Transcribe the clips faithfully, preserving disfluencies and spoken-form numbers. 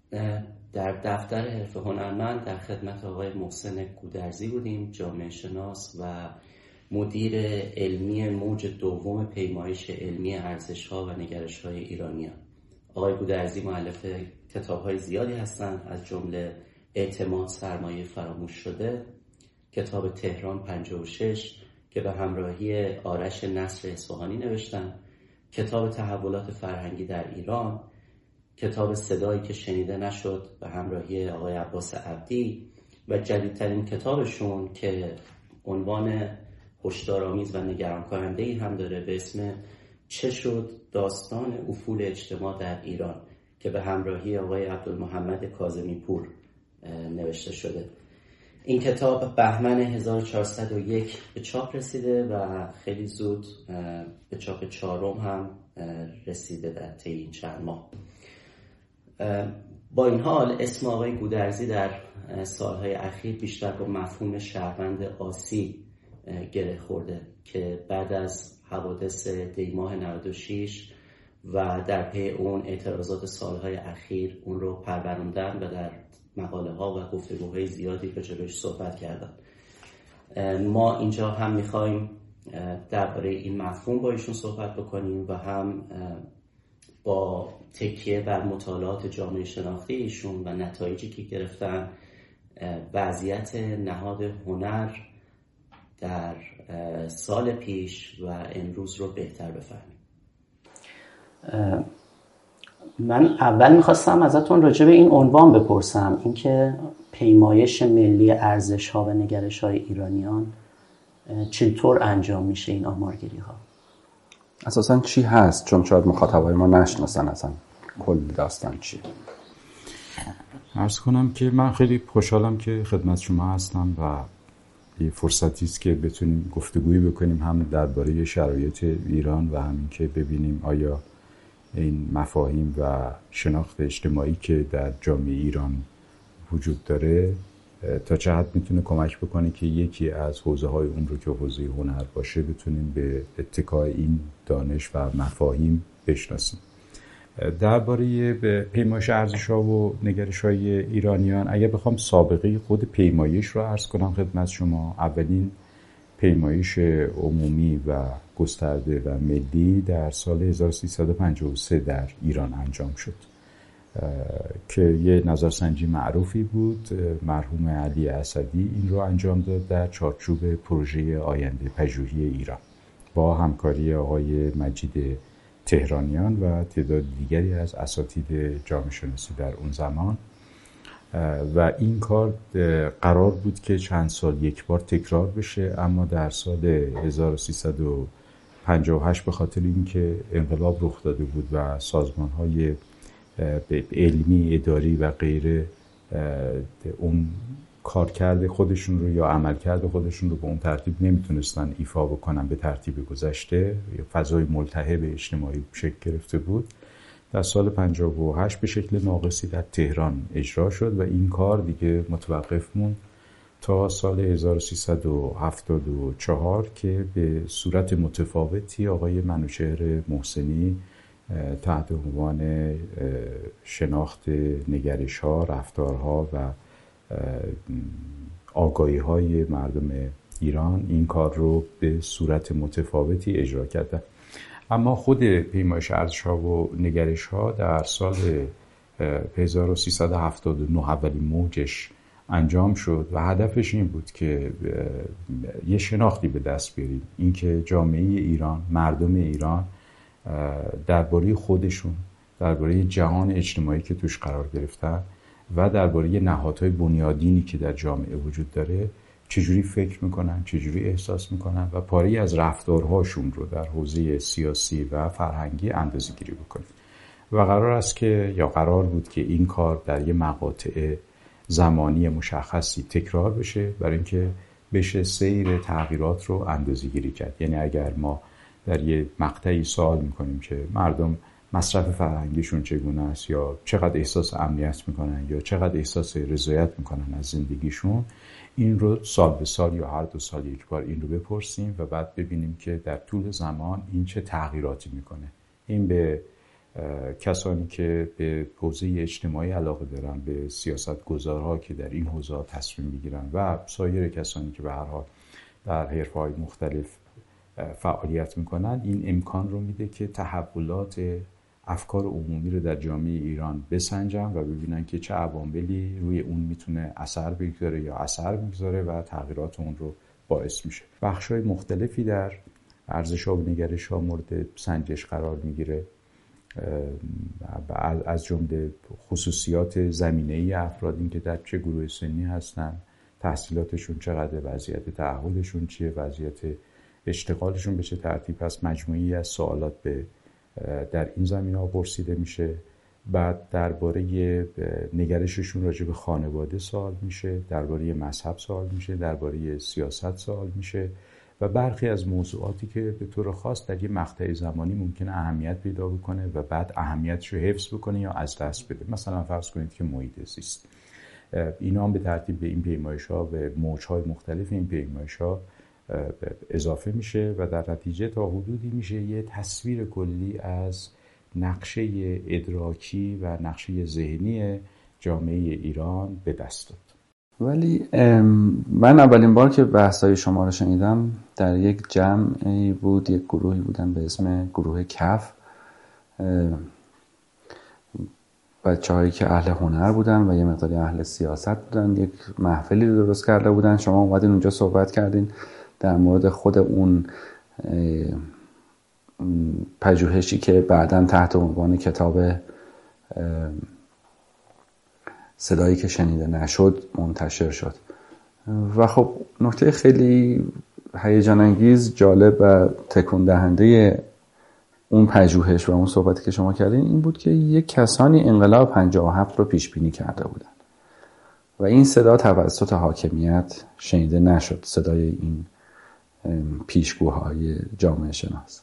در دفتر حرفه هنرمند در خدمت آقای محسن گودرزی بودیم، جامعه شناس و مدیر علمی موج دوم پیمایش علمی ارزش‌ها و نگرش‌های ایرانیان. آقای گودرزی مؤلف کتاب‌های زیادی هستند، از جمله اعتماد سرمایه فراموش شده، کتاب تهران پنجاه و شش که به همراهی آرش نصر اصفهانی نوشتن، کتاب تحولات فرهنگی در ایران، کتاب صدایی که شنیده نشد به همراهی آقای عباس عبدی و جدیدترین کتابشون که عنوان هشدارآمیز و نگران کننده‌ای هم داره به اسم چه شد داستان افول اجتماع در ایران که به همراهی آقای عبدالمحمد کاظمی پور نوشته شده. این کتاب بهمن هزار و چهارصد و یک به چاپ رسیده و خیلی زود به چاپ چهارم هم رسیده در طی این چند ماه. با این حال اسم آقای گودرزی در سالهای اخیر بیشتر با مفهوم شهروند آسی گره خورده که بعد از حوادث دیماه نود و شش و در پی اون اعتراضات سالهای اخیر اون رو پروروندن و در مقاله ها و گفتگوهای زیادی راجعش صحبت کردن. ما اینجا هم میخوایم درباره این مفهوم با ایشون صحبت بکنیم و هم با تکیه بر مطالعات جامعه شناختی ایشون و نتایجی که گرفتن وضعیت نهاد هنر در سال پیش و امروز رو بهتر بفهمیم. من اول میخواستم ازتون راجع به این عنوان بپرسم، اینکه پیمایش ملی ارزش‌ها و نگرش‌های ایرانیان چطور انجام میشه این آمارگیری ها؟ اساساً چی هست؟ چون شاید مخاطبای ما نشناسن اصلا کل داستان چیه. عرض کنم که من خیلی خوشحالم که خدمت شما هستم و یه فرصتی است که بتونیم گفتگویی بکنیم هم درباره شرایط ایران و همین که ببینیم آیا این مفاهیم و شناخت اجتماعی که در جامعه ایران وجود داره تا چه حد میتونه کمک بکنه که یکی از حوزه‌های اون رو که حوزه هنر باشه بتونیم به اتکای این دانش و مفاهیم بشناسیم. درباره پیمایش ارزش‌ها و نگرش‌های ایرانیان اگه بخوام سابقه خود پیمایش رو عرض کنم خدمت شما، اولین پیمایش عمومی و گسترده و ملی در سال هزار و سیصد و پنجاه و سه در ایران انجام شد که یه نظرسنجی معروفی بود. مرحوم علی اسدی این رو انجام داد در چارچوب پروژه آینده پژوهی ایران با همکاری آقای مجید تهرانیان و تعداد دیگری از اساتید جامعه شناسی در اون زمان و این کار قرار بود که چند سال یک بار تکرار بشه، اما در سال هزار و سیصد و پنجاه و هشت به خاطر اینکه انقلاب رخ داده بود و سازمان‌های علمی، اداری و غیره اون کارکرد خودشون رو یا عملکرد خودشون رو به اون ترتیب نمیتونستن ایفا بکنن به ترتیب گذشته، یا فضای ملتهب اجتماعی شکل گرفته بود. در سال پنجاه و هشت به شکل ناقصی در تهران اجرا شد و این کار دیگه متوقف موند تا سال هزار و سیصد و هفتاد و چهار که به صورت متفاوتی آقای منوچهر محسنی تحت عنوان شناخت نگرش‌ها، رفتارها و آگاهی‌های مردم ایران این کار رو به صورت متفاوتی اجرا کردن. اما خود پیمایش ارزش‌ها و نگرش‌ها در سال هزار و سیصد و هفتاد و نه اولین موجش انجام شد و هدفش این بود که یه شناختی به دست بیاریم، اینکه جامعه ایران، مردم ایران درباره خودشون، درباره جهان اجتماعی که توش قرار گرفتن و درباره نهادهای بنیادینی که در جامعه وجود داره چجوری فکر میکنن، چجوری احساس میکنن و پاری از رفتارهاشون رو در حوزه سیاسی و فرهنگی اندازه‌گیری بکنن. و قرار است که یا قرار بود که این کار در یه مقاطع زمانی مشخصی تکرار بشه برای اینکه بشه سیر تغییرات رو اندازه‌گیری کرد. یعنی اگر ما در یه مقطعی سوال میکنیم که مردم مصرف فرهنگیشون چگونه است یا چقدر احساس امنیت میکنن یا چقدر احساس رضایت میکنن از زندگیشون، این رو سال به سال یا هر دو سال یک بار این رو بپرسیم و بعد ببینیم که در طول زمان این چه تغییراتی میکنه. این به کسانی که به حوزه اجتماعی علاقه دارن، به سیاست گذارها که در این حوزه تصمیم میگیرن و سایر کسانی که به هر حال در حرفه‌های مختلف فعالیت میکنن، این امکان رو میده که تحولات افکار عمومی رو در جامعه ایران بسنجن و ببینن که چه عواملی روی اون میتونه اثر بگذاره یا اثر میگذاره و تغییرات اون رو باعث میشه. بخش‌های مختلفی در ارزش‌ها و نگرش‌ها مورد سنجش قرار میگیره، از جمله خصوصیات زمینه‌ای افراد، این که در چه گروه سنی هستن، تحصیلاتشون چقدر، وضعیت تعهدشون چیه، وضعیت اشتغالشون به چه ترتیب هست. مجموعی از سوالات به در این زمینه‌ها پرسیده میشه. بعد درباره نگرششون راجع به خانواده سوال میشه، درباره مذهب سوال میشه، درباره سیاست سوال میشه و برخی از موضوعاتی که به طور خاص در یه مقطع زمانی ممکنه اهمیت پیدا بکنه و بعد اهمیتش رو حفظ بکنه یا از دست بده. مثلا فرض کنید که محیط زیست، اینا هم به ترتیب به این پیمایش‌ها و موج‌های مختلف این پیمایش‌ها اضافه میشه و در نتیجه تا حدودی میشه یه تصویر کلی از نقشه ادراکی و نقشه ذهنی جامعه ایران به دست داد. ولی من اولین بار که بحث‌های شما رو شنیدم در یک جمعی بود، یک گروهی بودن به اسم گروه کف، بچه‌هایی که اهل هنر بودن و یه مقداری اهل سیاست بودن، یک محفلی درست کرده بودن. شما اومدین اونجا صحبت کردین در مورد خود اون پژوهشی که بعداً تحت عنوان کتاب صدایی که شنیده نشد منتشر شد. و خب نکته خیلی هیجان انگیز، جالب و تکون دهنده اون پژوهش و اون صحبتی که شما کردین این بود که یک کسانی انقلاب پنجاه و هفت رو پیش بینی کرده بودن و این صدا توسط حاکمیت شنیده نشد، صدای این پیشگوهای جامعه شناس.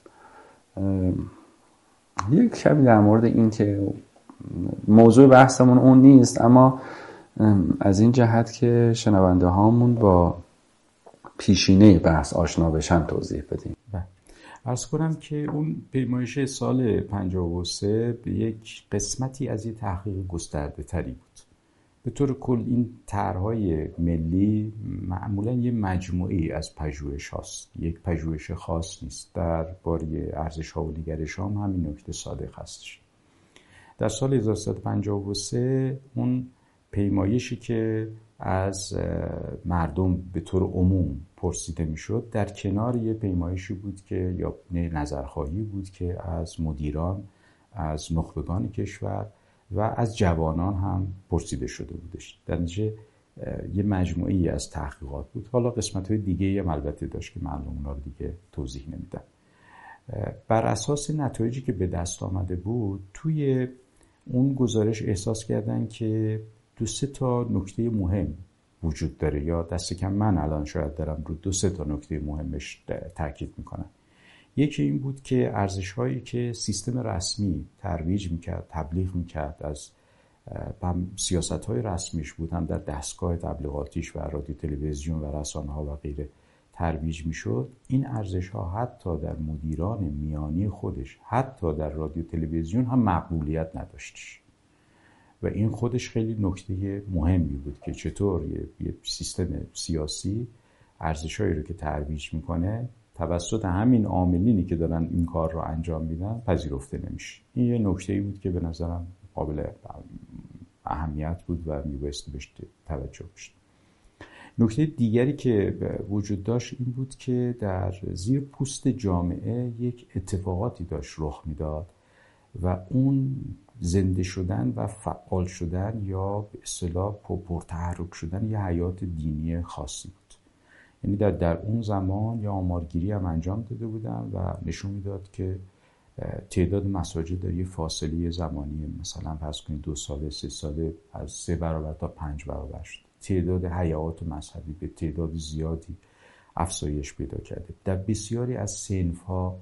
یک کمی در مورد این که موضوع بحثمون اون نیست، اما از این جهت که شنونده هامون با پیشینه بحث آشنا بشن توضیح بدیم. عرض کنم که اون پیمایش سال پنجاه و سه به یک قسمتی از یه تحقیق گسترده تری بود. به طور کل این طرح‌های ملی معمولاً یه مجموعی از پژوهش هاست، یک پژوهش خاص نیست. در باره ارزش‌ها و نگرش‌ها هم همین نکته صادق هستش. در سال هزار و سیصد و پنجاه و سه اون پیمایشی که از مردم به طور عموم پرسیده میشد در کنار یه پیمایشی بود که یا نظرخواهی بود که از مدیران، از نخبگان کشور و از جوانان هم پرسیده شده بودش. در نتیجه یه مجموعی از تحقیقات بود. حالا قسمت‌های دیگه هم البته داشت که معلوم اونا رو دیگه توضیح نمیدم. بر اساس نتایجی که به دست آمده بود توی اون گزارش احساس کردن که دو سه تا نکته مهم وجود داره، یا دست کم من الان شاید دارم رو دو سه تا نکته مهمش تاکید میکنم. یکی این بود که ارزش‌هایی که سیستم رسمی ترویج میکرد، تبلیغ میکرد، از سیاست‌های رسمیش بود، هم در دستگاه تبلیغاتیش و رادیو تلویزیون و رسانه‌ها و غیره ترویج میشد، این ارزش‌ها حتی در مدیران میانی خودش، حتی در رادیو تلویزیون هم مقبولیت نداشتش. و این خودش خیلی نکته مهمی بود که چطور یه سیستم سیاسی ارزش‌هایی رو که ترویج میکنه توسط همین عاملینی که دارن این کار رو انجام میدن پذیرفته نمیشه. این یه نکته‌ای بود که به نظرم قابل اهمیت بود و میبایستی بهش توجه بشه. نکته دیگری که وجود داشت این بود که در زیر پوست جامعه یک اتفاقاتی داشت رخ میداد و اون زنده شدن و فعال شدن یا به اصطلاح پرتحرک شدن یه حیات دینی خاصی بود. یعنی در, در اون زمان یا آمارگیری هم انجام داده بودن و نشون میداد که تعداد مساجد در یه فاصله زمانی مثلا فرض کنید دو ساله سه ساله از سه برابر تا پنج برابر شد. تعداد حیات مذهبی به تعداد زیادی افزایش پیدا کرده. در بسیاری از صنف‌ها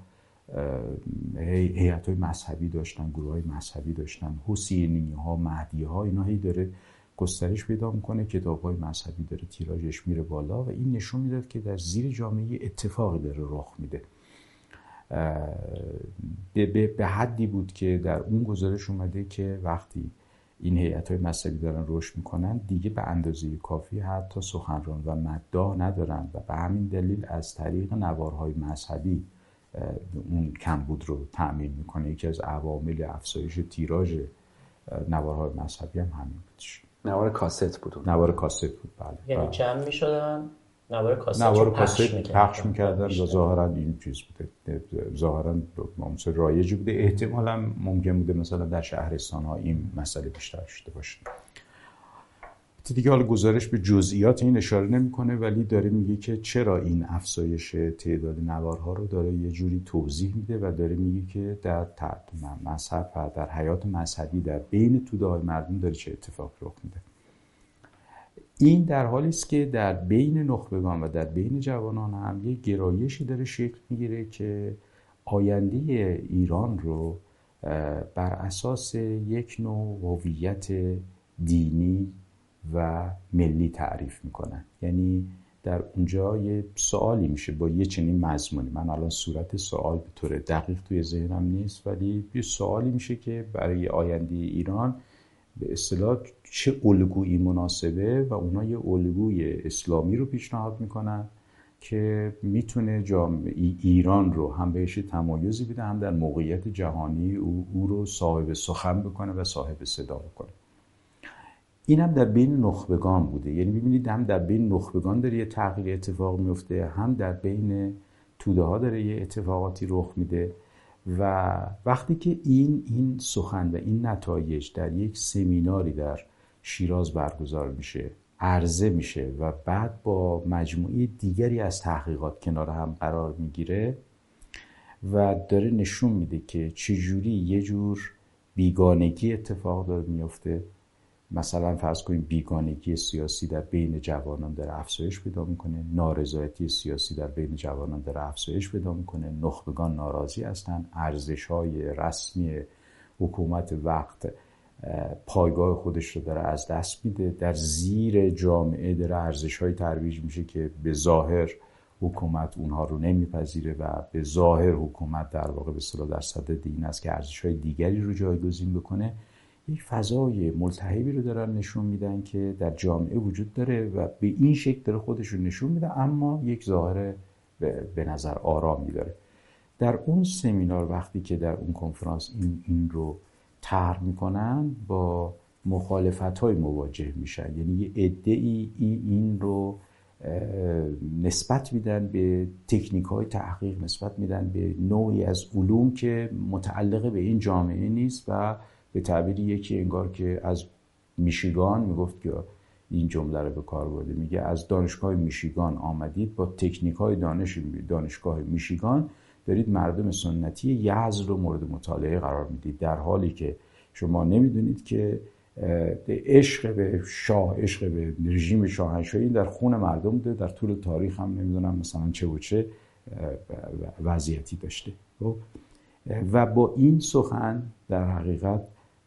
هیئت‌های مذهبی داشتن، گروه‌های مذهبی داشتن، حسینی‌ها، مهدی‌ها، اینا هی داره گسترش پیدا میکنه، کتاب‌های مذهبی داره تیراژش میره بالا و این نشون میداد که در زیر جامعه اتفاقی داره رخ میده. به, به حدی بود که در اون گزارش اومده که وقتی این هیئت‌های مذهبی دارن رشد میکنن دیگه به اندازه کافی حتی سخنران و مداح ندارن و به همین دلیل از طریق نوارهای مذهبی اون کمبود رو تأمین میکنه. یکی از عوامل افزایش تیراژ نوارهای مذهبی هم همین بودش. نوار کاست بود. نوار کاست بود بله. یعنی جمع میشدن نوار کاست نوار رو کاست پخش میکردن پخش میکردن و ظاهرا این چیز بوده، ظاهرا مثلا رایج بوده. احتمالاً ممکن بوده مثلا در شهرستان ها این مسئله بیشتر شده باشه. دیگه حالا گزارش به جزئیات این اشاره نمیکنه، ولی داره میگه که چرا این افزایش تعداد نوارها رو داره یه جوری توضیح میده و داره میگه که در مذهب و در حیات مذهبی در بین توده‌های مردم داره چه اتفاقی رخ میده. این در حالی است که در بین نخبگان و در بین جوانان هم یه گرایشی داره شکل میگیره که آینده ایران رو بر اساس یک نوع هویت دینی و ملی تعریف میکنن. یعنی در اونجا یه سوالی میشه با یه چنین مضمونی، من الان صورت سوال به طور دقیق توی ذهنم نیست، ولی یه سوالی میشه که برای آینده ایران به اصطلاح چه الگویی مناسبه و اونا یه الگوی اسلامی رو پیشنهاد میکنن که میتونه جامعه ایران رو هم بهش تمایزی بده، هم در موقعیت جهانی او, او رو صاحب سخن بکنه و صاحب صدا بکنه. این هم در بین نخبگان بوده. یعنی ببینید هم در بین نخبگان داره یه تغییر اتفاق میفته، هم در بین توده ها داره یه اتفاقاتی رخ میده. و وقتی که این این سخن و این نتایج در یک سمیناری در شیراز برگزار میشه، عرضه میشه و بعد با مجموعه دیگری از تحقیقات کنار هم قرار میگیره و داره نشون میده که چجوری یه جور بیگانگی اتفاق داره میفته. مثلا فرض کنیم بیگانگی سیاسی در بین جوانان داره افزایش پیدا میکنه، نارضایتی سیاسی در بین جوانان داره افزایش پیدا میکنه، نخبگان ناراضی هستن، ارزش‌های رسمی حکومت وقت پایگاه خودش رو داره از دست میده، در زیر جامعه داره ارزش‌های ترویج میشه که به ظاهر حکومت اونها رو نمیپذیره و به ظاهر حکومت در واقع به اصطلاح در صدد این است که ارزش‌های دیگری رو جایگزین بکنه. یک فضای ملتهبی رو دارن نشون میدن که در جامعه وجود داره و به این شکل داره خودش رو نشون میده، اما یک ظاهر به نظر آرامی داره. در اون سمینار وقتی که در اون کنفرانس این, این رو طرح میکنن با مخالفت‌های مواجه میشن. یعنی یه عده‌ای این رو نسبت میدن به تکنیک‌های تحقیق، نسبت میدن به نوعی از علوم که متعلق به این جامعه نیست و به تعبیری یکی انگار که از میشیگان میگفت که این جمله رو به کار برده، میگه از دانشگاه میشیگان آمدید، با تکنیک‌های دانش دانشگاه میشیگان دارید مردم سنتی یزد رو مورد مطالعه قرار میدید، در حالی که شما نمیدونید که عشق به شاه، عشق به رژیم شاهنشاهی در خون مردم بوده، در طول تاریخ هم نمیدونم مثلا چه و چه وضعیتی داشته. و با این سخن در حقیقت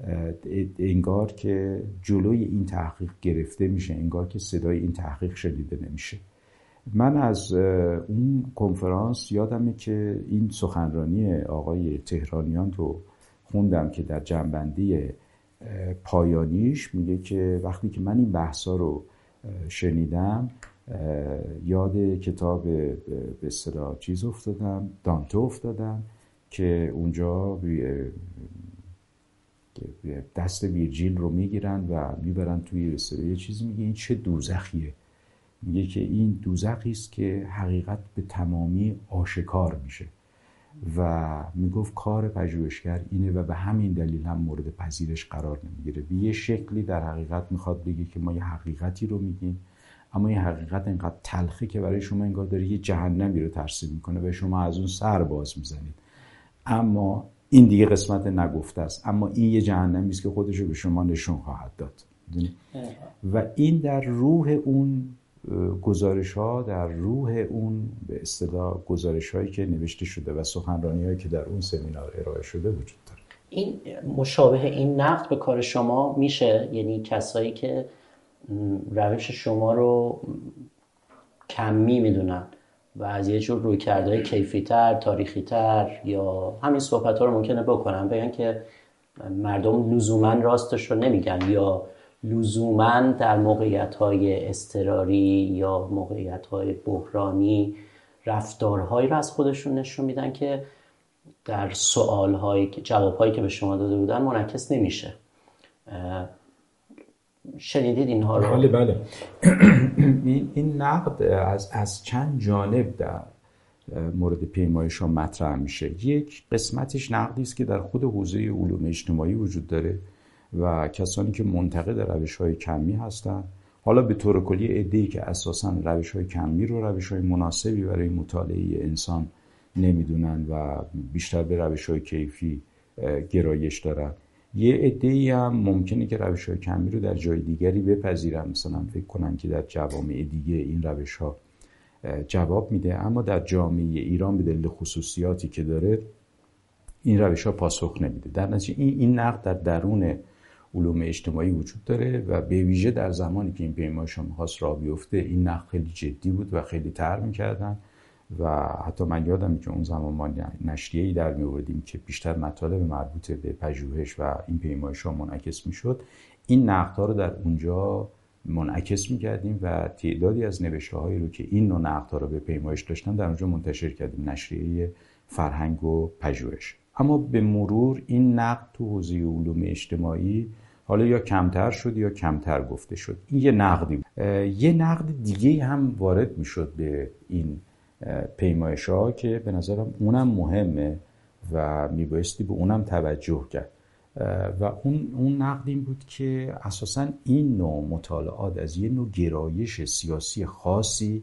انگار که جلوی این تحقیق گرفته میشه، انگار که صدای این تحقیق شنیده نمیشه. من از اون کنفرانس یادمه که این سخنرانی آقای تهرانیان رو خوندم که در جنبندی پایانیش میگه که وقتی که من این بحثا رو شنیدم یاد کتاب به اصطلاح چیز افتادم، دانته افتادم که اونجا دست ویرجیل رو میگیرن و میبرن توی رساله یه چیزی، میگه این چه دوزخیه. میگه که این دوزخی است که حقیقت به تمامی آشکار میشه و میگفت کار پژوهشگر اینه و به همین دلیل هم مورد پذیرش قرار نمیگیره. به یه شکلی در حقیقت میخواد بگه که ما یه حقیقتی رو میگیم، اما این حقیقت اینقدر تلخه که برای شما انگار داره یه جهنمی رو ترسیم میکنه و شما از اون سر باز میزنید. اما این دیگه قسمت نگفته است، اما این یه جهنمی است که خودش رو به شما نشون خواهد داد. و این در روح اون گزارش ها، در روح اون به اصطلاح گزارش هایی که نوشته شده و سخنرانی هایی که در اون سمینار ارائه شده وجود داره. این مشابه این نقد به کار شما میشه؟ یعنی کسایی که روش شما رو کمی میدونن و از یه جور رویکردهای کیفی‌تر، تاریخی‌تر یا همین صحبت‌ها رو ممکنه بکنن، بگن که مردم لزوماً راستش رو نمیگن یا لزوماً در موقعیت‌های اضطراری یا موقعیت‌های بحرانی رفتارهایی رو از خودشون نشون میدن که در سوال‌هایی که جواب‌هایی که به شما داده بودن منعکس نمیشه. شنیدید اینها رو؟ بله بله. این این نقد از از چند جانب در مورد پیمایش‌ها مطرح میشه. یک قسمتش نقدی است که در خود حوزه علوم اجتماعی وجود داره و کسانی که منتقد روش‌های کمی هستند، حالا به طور کلی عده‌ای که اساساً روش‌های کمی رو روش‌های مناسبی برای مطالعه انسان نمیدونن و بیشتر به روش‌های کیفی گرایش دارن. یه عده‌ای هم ممکنه که روش‌های کمی رو در جای دیگری بپذیرن، مثلا فکر کنن که در جوامع دیگه این روش‌ها جواب میده، اما در جامعه ایران به دلیل خصوصیاتی که داره این روش‌ها پاسخ نمیده. در نتیجه این این نقد در درون علوم اجتماعی وجود داره و به ویژه در زمانی که این پیمایش‌ها می‌خواست راه بیفته این نقد خیلی جدی بود و خیلی طرح می‌کردن و حتی من یادم که اون زمان ما نشریه‌ای در می‌آوردیم که بیشتر مطالب مربوط به پژوهش و این پیمایش‌ها منعکس می‌شد. این نقدها رو در اونجا منعکس می‌کردیم و تعدادی از نوشته‌هایی رو که این نوع نقدها رو به پیمایش داشتن در اونجا منتشر کردیم، نشریه فرهنگ و پژوهش. اما به مرور این نقد تو حوزه علوم اجتماعی حالا یا کمتر شد یا کمتر گفته شد. این یه نقدی بود. یه نقد دیگه هم وارد میشد به این پیمایش‌ها که به نظرم اونم مهمه و میبایستی به اونم توجه کرد و اون اون نقد این بود که اساساً این نوع مطالعات از یه نوع گرایش سیاسی خاصی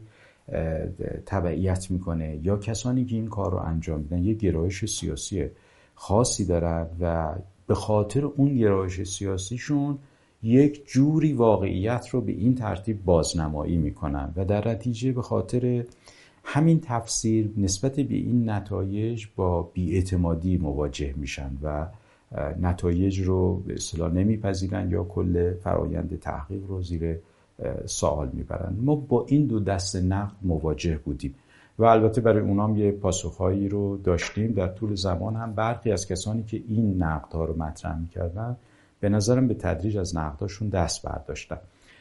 تبعیت میکنه یا کسانی که این کار رو انجام میدن یه گرایش سیاسی خاصی دارن و به خاطر اون گرایش سیاسیشون یک جوری واقعیت رو به این ترتیب بازنمایی میکنن و در نتیجه به خاطر همین تفسیر نسبت به این نتایج با بی‌اعتمادی مواجه میشن و نتایج رو به اصطلاح نمیپذیرن یا کل فرایند تحقیق رو زیر سوال میبرن. ما با این دو دسته نقد مواجه بودیم و البته برای اونام یه پاسخهایی رو داشتیم. در طول زمان هم برخی از کسانی که این نقدها رو مطرح میکردن به نظرم به تدریج از نقداشون دست برداشتن.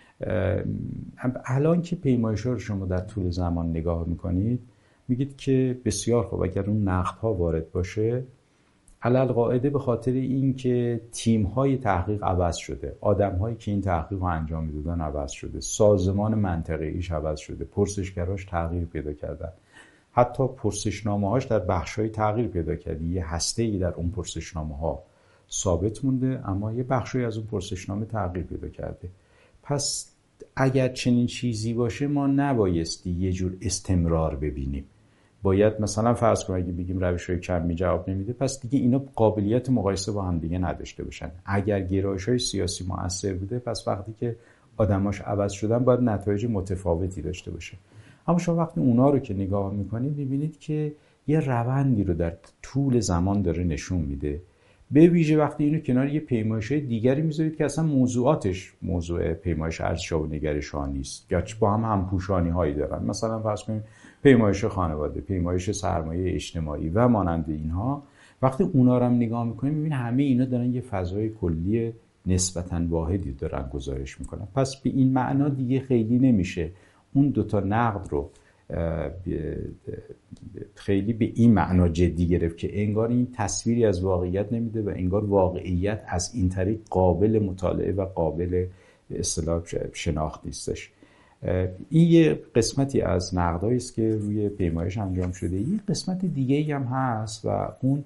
الان که پیمایش‌ها رو شما در طول زمان نگاه میکنید میگید که بسیار خوب اگر اون نقدها وارد باشه، علل قاعده به خاطر این که تیم‌های تحقیق عوض شده، آدم‌هایی که این تحقیق رو انجام میدادن عوض شده، سازمان منطقه‌ایش عوض شده، پرسشگراش تغییر پیدا کردن، حتی پرسشنامه‌هاش در بخش‌های تغییر پیدا کرده. یه هسته‌ای در اون پرسشنامه‌ها ثابت مونده اما یه بخشی از اون پرسشنامه تغییر پیدا کرده. پس اگر چنین چیزی باشه ما نبایستی یه جور استمرار ببینیم. باید مثلا فرض کنیم اگه بگیم روش‌های کمی جواب نمیده پس دیگه اینا قابلیت مقایسه با هم دیگه نداشته باشن. اگر گرایش‌های سیاسی مؤثر بوده پس وقتی که آدماش عوض شدن باید نتایج متفاوتی داشته باشه. اما شما وقتی اونا رو که نگاه میکنید میبینید که یه روندی رو در طول زمان داره نشون میده. به ویژه وقتی اینو کنار یه پیمایش‌های دیگری میذارید که اصلا موضوعاتش موضوع پیمایش ارزش‌ها و نگرش‌ها نیست یا با هم همپوشانی‌هایی دارن. مثلا فرض کنید پیمایش خانواده، پیمایش سرمایه اجتماعی و مانند اینها، وقتی اونا رو هم نگاه میکنیم میبینید همه اینا دارن یه فضای کلی نسبتاً واحدی دارن گزارش میکنن. پس به این معنا دیگه خیلی نمیشه اون دوتا نقد رو خیلی به این معنا جدی گرفت که انگار این تصویری از واقعیت نمیده و انگار واقعیت از این طریق قابل مطالعه و قابل به اصطلاح شناخت نیستش. این یه قسمتی از نقدایی است که روی پیمایش انجام شده. یه قسمت دیگه‌ای هم هست و اون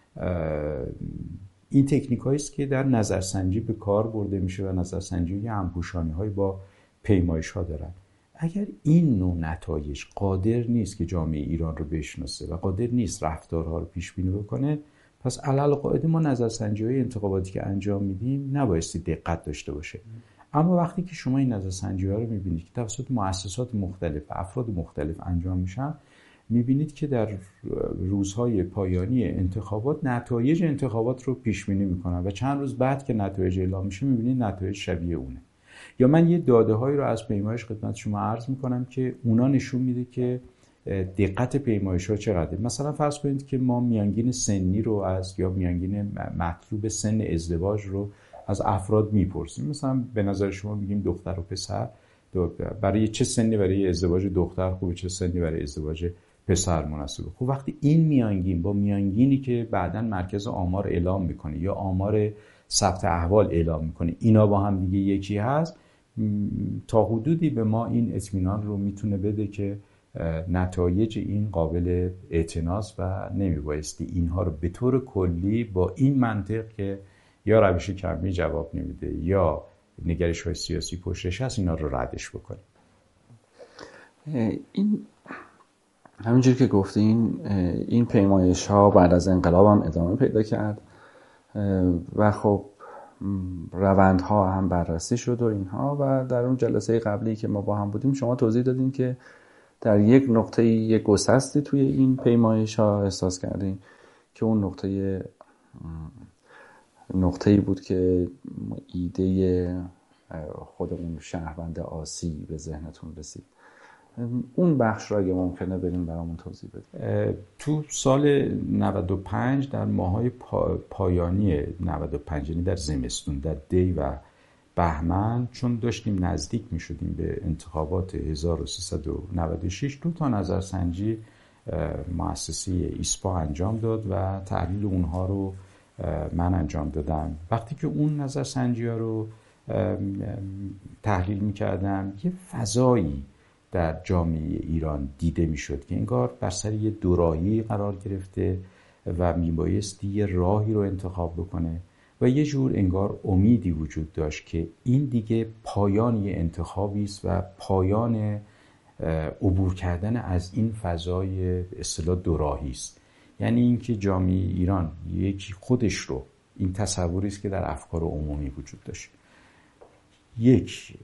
این تکنیکایی است که در نظرسنجی به کار برده میشه و نظرسنجی همپوشانی‌های با پیمایش‌ها دارن. اگر این نوع نتایج قادر نیست که جامعه ایران رو بشناسه و قادر نیست رفتارها رو پیش بینی بکنه، پس علل قاعده ما نظرسنجی‌های انتخاباتی که انجام میدیم نبایستی دقت داشته باشه. اما وقتی که شما این نظرسنجی‌ها رو می‌بینید که توسط مؤسسات مختلف و افراد مختلف انجام میشن، می‌بینید که در روزهای پایانی انتخابات نتایج انتخابات رو پیش بینی می‌کنن و چند روز بعد که نتایج اعلام میشه می‌بینید نتایج شبیه اونه. یا من یه داده‌هایی رو از پیمایش خدمت شما عرض می‌کنم که اونا نشون میده که دقت پیمایش ها چقدره. مثلا فرض کنید که ما میانگین سنی رو از یا میانگین مطلوب سن ازدواج رو از افراد میپرسیم. مثلا به نظر شما میگیم دختر و پسر برای چه سنی برای ازدواج دختر خوبه، چه سنی برای ازدواج پسر مناسبه. خب وقتی این میانگین با میانگینی که بعداً مرکز آمار اعلام میکنه یا آمار ثبت احوال اعلام میکنه اینا با هم دیگه یکی هست، تا حدودی به ما این اطمینان رو میتونه بده که نتایج این قابل اعتناست و نمیبایستی اینها رو به طور کلی با این منطق که یا روش کمی جواب نمیده یا نگرش های سیاسی پشتش هست اینا رو ردش بکنیم. این همینجور که گفتین این پیمایش ها بعد از انقلاب هم ادامه پیدا کرد و خب روندها هم بررسی شد و اینها، و در اون جلسه قبلی که ما با هم بودیم شما توضیح دادین که در یک نقطه یک گسستی توی این پیمایش ها احساس کردین که اون نقطه نقطه‌ای بود که ایده خودمون شهروند آسی به ذهنتون رسید. اون بخش رو اگه ممکنه بریم برامون توضیح بدید. تو سال نود و پنج در ماهای پا، پایانی نود و پنج، یعنی در زمستون، در دی و بهمن، چون داشتیم نزدیک می شدیم به انتخابات هزار و سیصد و نود و شش، دو تا نظرسنجی مؤسسه ایسپا انجام داد و تحلیل اونها رو من انجام دادم. وقتی که اون نظرسنجی ها رو تحلیل می کردم یه فضایی در جامعه ایران دیده می شد که انگار بر سر یه دوراهی قرار گرفته و می بایستی یه راهی رو انتخاب بکنه و یه جور انگار امیدی وجود داشت که این دیگه پایان یه انتخابی است و پایان عبور کردن از این فضای به اصطلاح دوراهی است. یعنی اینکه جامعه ایران یکی خودش رو، این تصوری است که در افکار عمومی وجود داشت، یک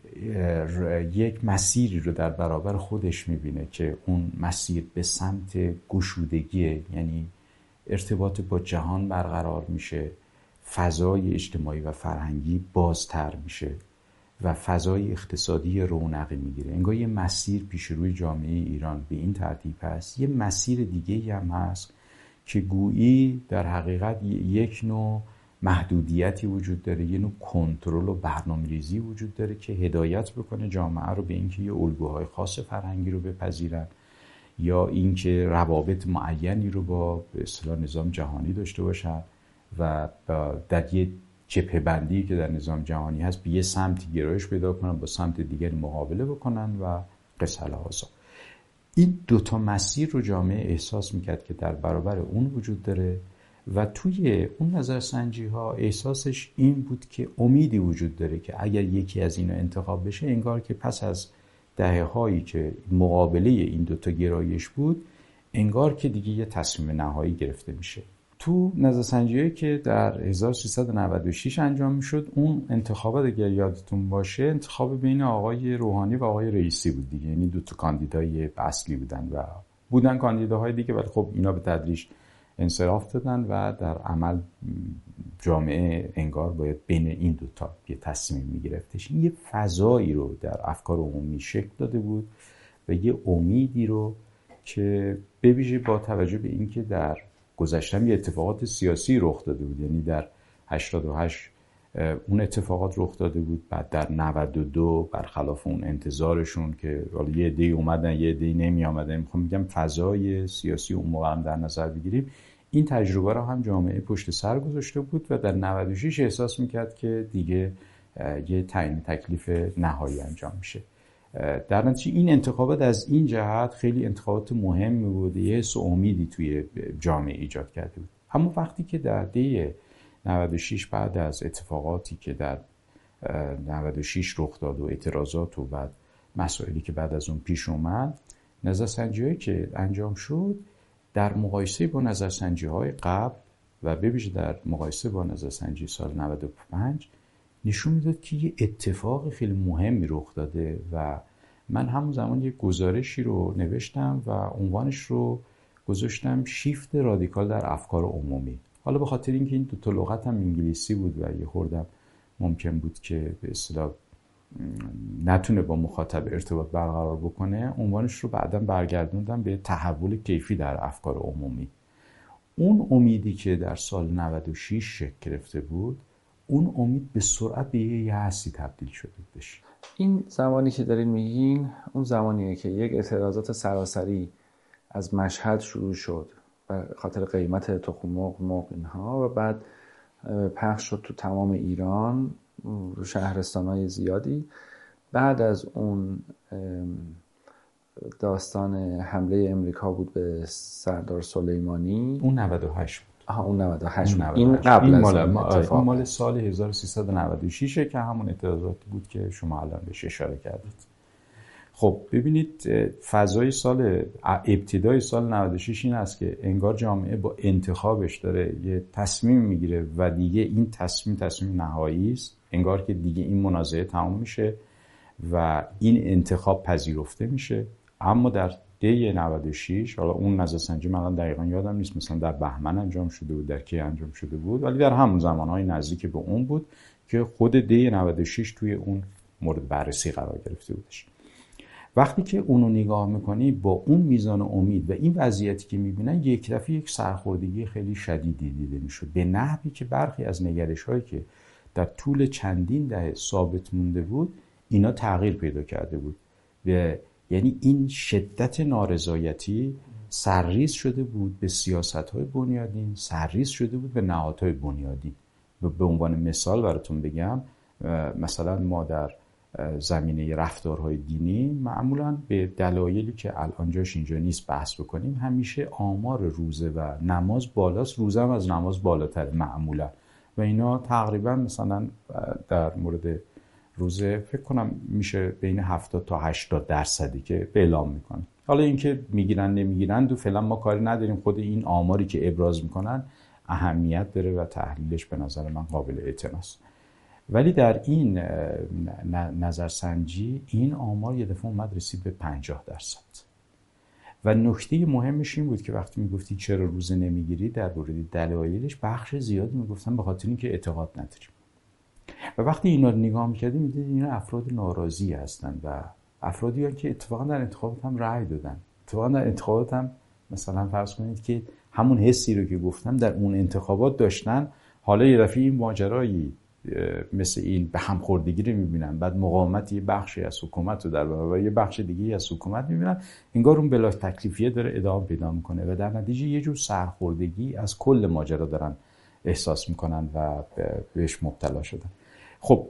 یک مسیری رو در برابر خودش میبینه که اون مسیر به سمت گشودگی، یعنی ارتباط با جهان برقرار میشه، فضای اجتماعی و فرهنگی بازتر میشه و فضای اقتصادی رونقی میگیره. انگار یه مسیر پیش روی جامعه ایران به این ترتیب هست. یه مسیر دیگه هم هست که گویی در حقیقت یک نوع محدودیتی وجود داره، یه نوع کنترل و برنامه‌ریزی وجود داره که هدایت بکنه جامعه رو به اینکه یه الگوهای خاص فرهنگی رو بپذیرن یا اینکه روابط معینی رو با به اصطلاح نظام جهانی داشته باشن و در یه جبهه‌بندی که در نظام جهانی هست به یه سمتی گرایش پیدا کنن، با سمت دیگری مقابله بکنن و قصه الهازا. این دوتا مسیر رو جامعه احساس میکرد که در برابر اون وجود داره و توی اون نظرسنجی ها احساسش این بود که امیدی وجود داره که اگر یکی از اینا انتخاب بشه انگار که پس از دهه هایی که مقابله این دوتا گرایش بود انگار که دیگه یه تصمیم نهایی گرفته میشه. تو نظرسنجی‌هایی که در هزار و سیصد و نود و شش انجام میشد، اون انتخابات اگر یادتون باشه انتخاب بین آقای روحانی و آقای رئیسی بود دیگه، یعنی دو تا کاندیدای اصلی بودن و بودن کاندیداهای دیگه، ولی خب اینا به تدریج انصراف دادن و در عمل جامعه انگار باید بین این دو تا یه تصمیم میگرفتش. این یه فضایی رو در افکار عمومی شکل داده بود و یه امیدی رو که به ویژه با توجه به اینکه در گذشته یه اتفاقات سیاسی رخ داده بود، یعنی در هشتاد و هشت اون اتفاقات رخ داده بود، بعد در نود و دو برخلاف اون انتظارشون که حالا یه عده‌ای اومدن یه عده‌ای نمی آمدن، میخوام بگم فضای سیاسی اون موقع هم در نظر بگیریم، این تجربه رو هم جامعه پشت سر گذاشته بود و در نود و شش احساس میکرد که دیگه یه تعیین تکلیف نهایی انجام میشه. در نتیجه این انتخابات از این جهت خیلی انتخابات مهمی بود، یه حس و امیدی توی جامعه ایجاد کرده بود. اما وقتی که در دی نود و شش بعد از اتفاقاتی که در نود و شش رخ داد و اعتراضات و بعد مسائلی که بعد از اون پیش اومد، نظرسنجی‌هایی که انجام شد در مقایسه با نظرسنجی‌های قبل و به ویژه در مقایسه با نظرسنجی سال نود و پنج نشون میداد که یه اتفاق خیلی مهمی رخ داده و من همون زمان یه گزارشی رو نوشتم و عنوانش رو گذاشتم شیفت رادیکال در افکار عمومی. حالا به خاطر اینکه این دو تا لغت هم انگلیسی بود و یه خوردم ممکن بود که به اصطلاح نتونه با مخاطب ارتباط برقرار بکنه، عنوانش رو بعداً برگردوندم به تحول کیفی در افکار عمومی. اون امیدی که در سال نود و شش شکل گرفته بود، اون امید به سرعت به یه یأسی تبدیل شده بودش. این زمانی که دارین میگین اون زمانیه که یک اعتراضات سراسری از مشهد شروع شد به خاطر قیمت تخم مرغ مرغ اینها و بعد پخش شد تو تمام ایران، شهرستان‌های زیادی. بعد از اون داستان حمله امریکا بود به سردار سلیمانی، اون نود و هشت بود. آها اون نود و هشت بود. این قبل این از مال اتفاق. این مال سال هزار و سیصد و نود و شش که همون اعتراضاتی بود که شما الان بهش اشاره کردید. خب ببینید فضای سال ابتدای سال نود و شش این است که انگار جامعه با انتخابش داره یه تصمیم میگیره و دیگه این تصمیم تصمیم نهایی است. انگار که دیگه این منازعه تمام میشه و این انتخاب پذیرفته میشه. اما در دی نود و شش، حالا اون نظرسنجی من الان دقیقاً یادم نیست مثلا در بهمن انجام شده بود، در کی انجام شده بود، ولی در همون زمانهای نزدیک به اون بود که خود دی نود و شش توی اون مورد بررسی قرار گرفته بودش. وقتی که اونو نگاه میکنی با اون میزان امید و این وضعیتی که میبینن، یک دفعه یک سرخوردگی خیلی شدیدی دیده میشد، به نحوی که برخی از نگرش‌هایی که در طول چندین دهه ثابت مونده بود اینا تغییر پیدا کرده بود. و یعنی این شدت نارضایتی سرریز شده بود به سیاست‌های بنیادین، سرریز شده بود به نهادهای بنیادین. به عنوان مثال براتون بگم، مثلا ما در زمینه رفتارهای دینی معمولاً به دلایلی که الان جاش اینجا نیست بحث بکنیم، همیشه آمار روزه و نماز بالاست، روزه هم از نماز بالاتر معمولاً، و اینا تقریبا مثلا در مورد روزه فکر کنم میشه بین هفتاد تا هشتاد درصدی که به اعلام میکنن. حالا اینکه میگیرن نمیگیرن دو فعلا ما کاری نداریم، خود این آماری که ابراز میکنن اهمیت داره و تحلیلش به نظر من قابل اعتناست. ولی در این نظرسنجی این آمار یه دفعه اومد رسید به پنجاه درصد. و نکته مهمش این بود که وقتی میگفتی چرا روزه نمیگیری، در مورد دلایلش بخش زیادی میگفتن به خاطر اینکه اعتقاد نداریم. و وقتی اینا رو نگاه میکردیم میدید اینا افراد ناراضی هستن و افرادی هستن که اتفاقا در انتخابات هم رأی دادن. اتفاقا در انتخابات هم مثلا فرض کنید که همون حسی رو که گفتم در اون انتخابات داشتن، حالا یه دفعه این ماجرایی مثل این به هم خوردگی رو میبینن، بعد مقاومت یه بخشی از حکومت رو در برابر یه بخش دیگه از حکومت میبینن، انگار اون بلا تکلیفیه داره ادامه پیدا میکنه و در نتیجه یه جور سرخوردگی از کل ماجرا دارن احساس میکنن و بهش مبتلا شدن. خب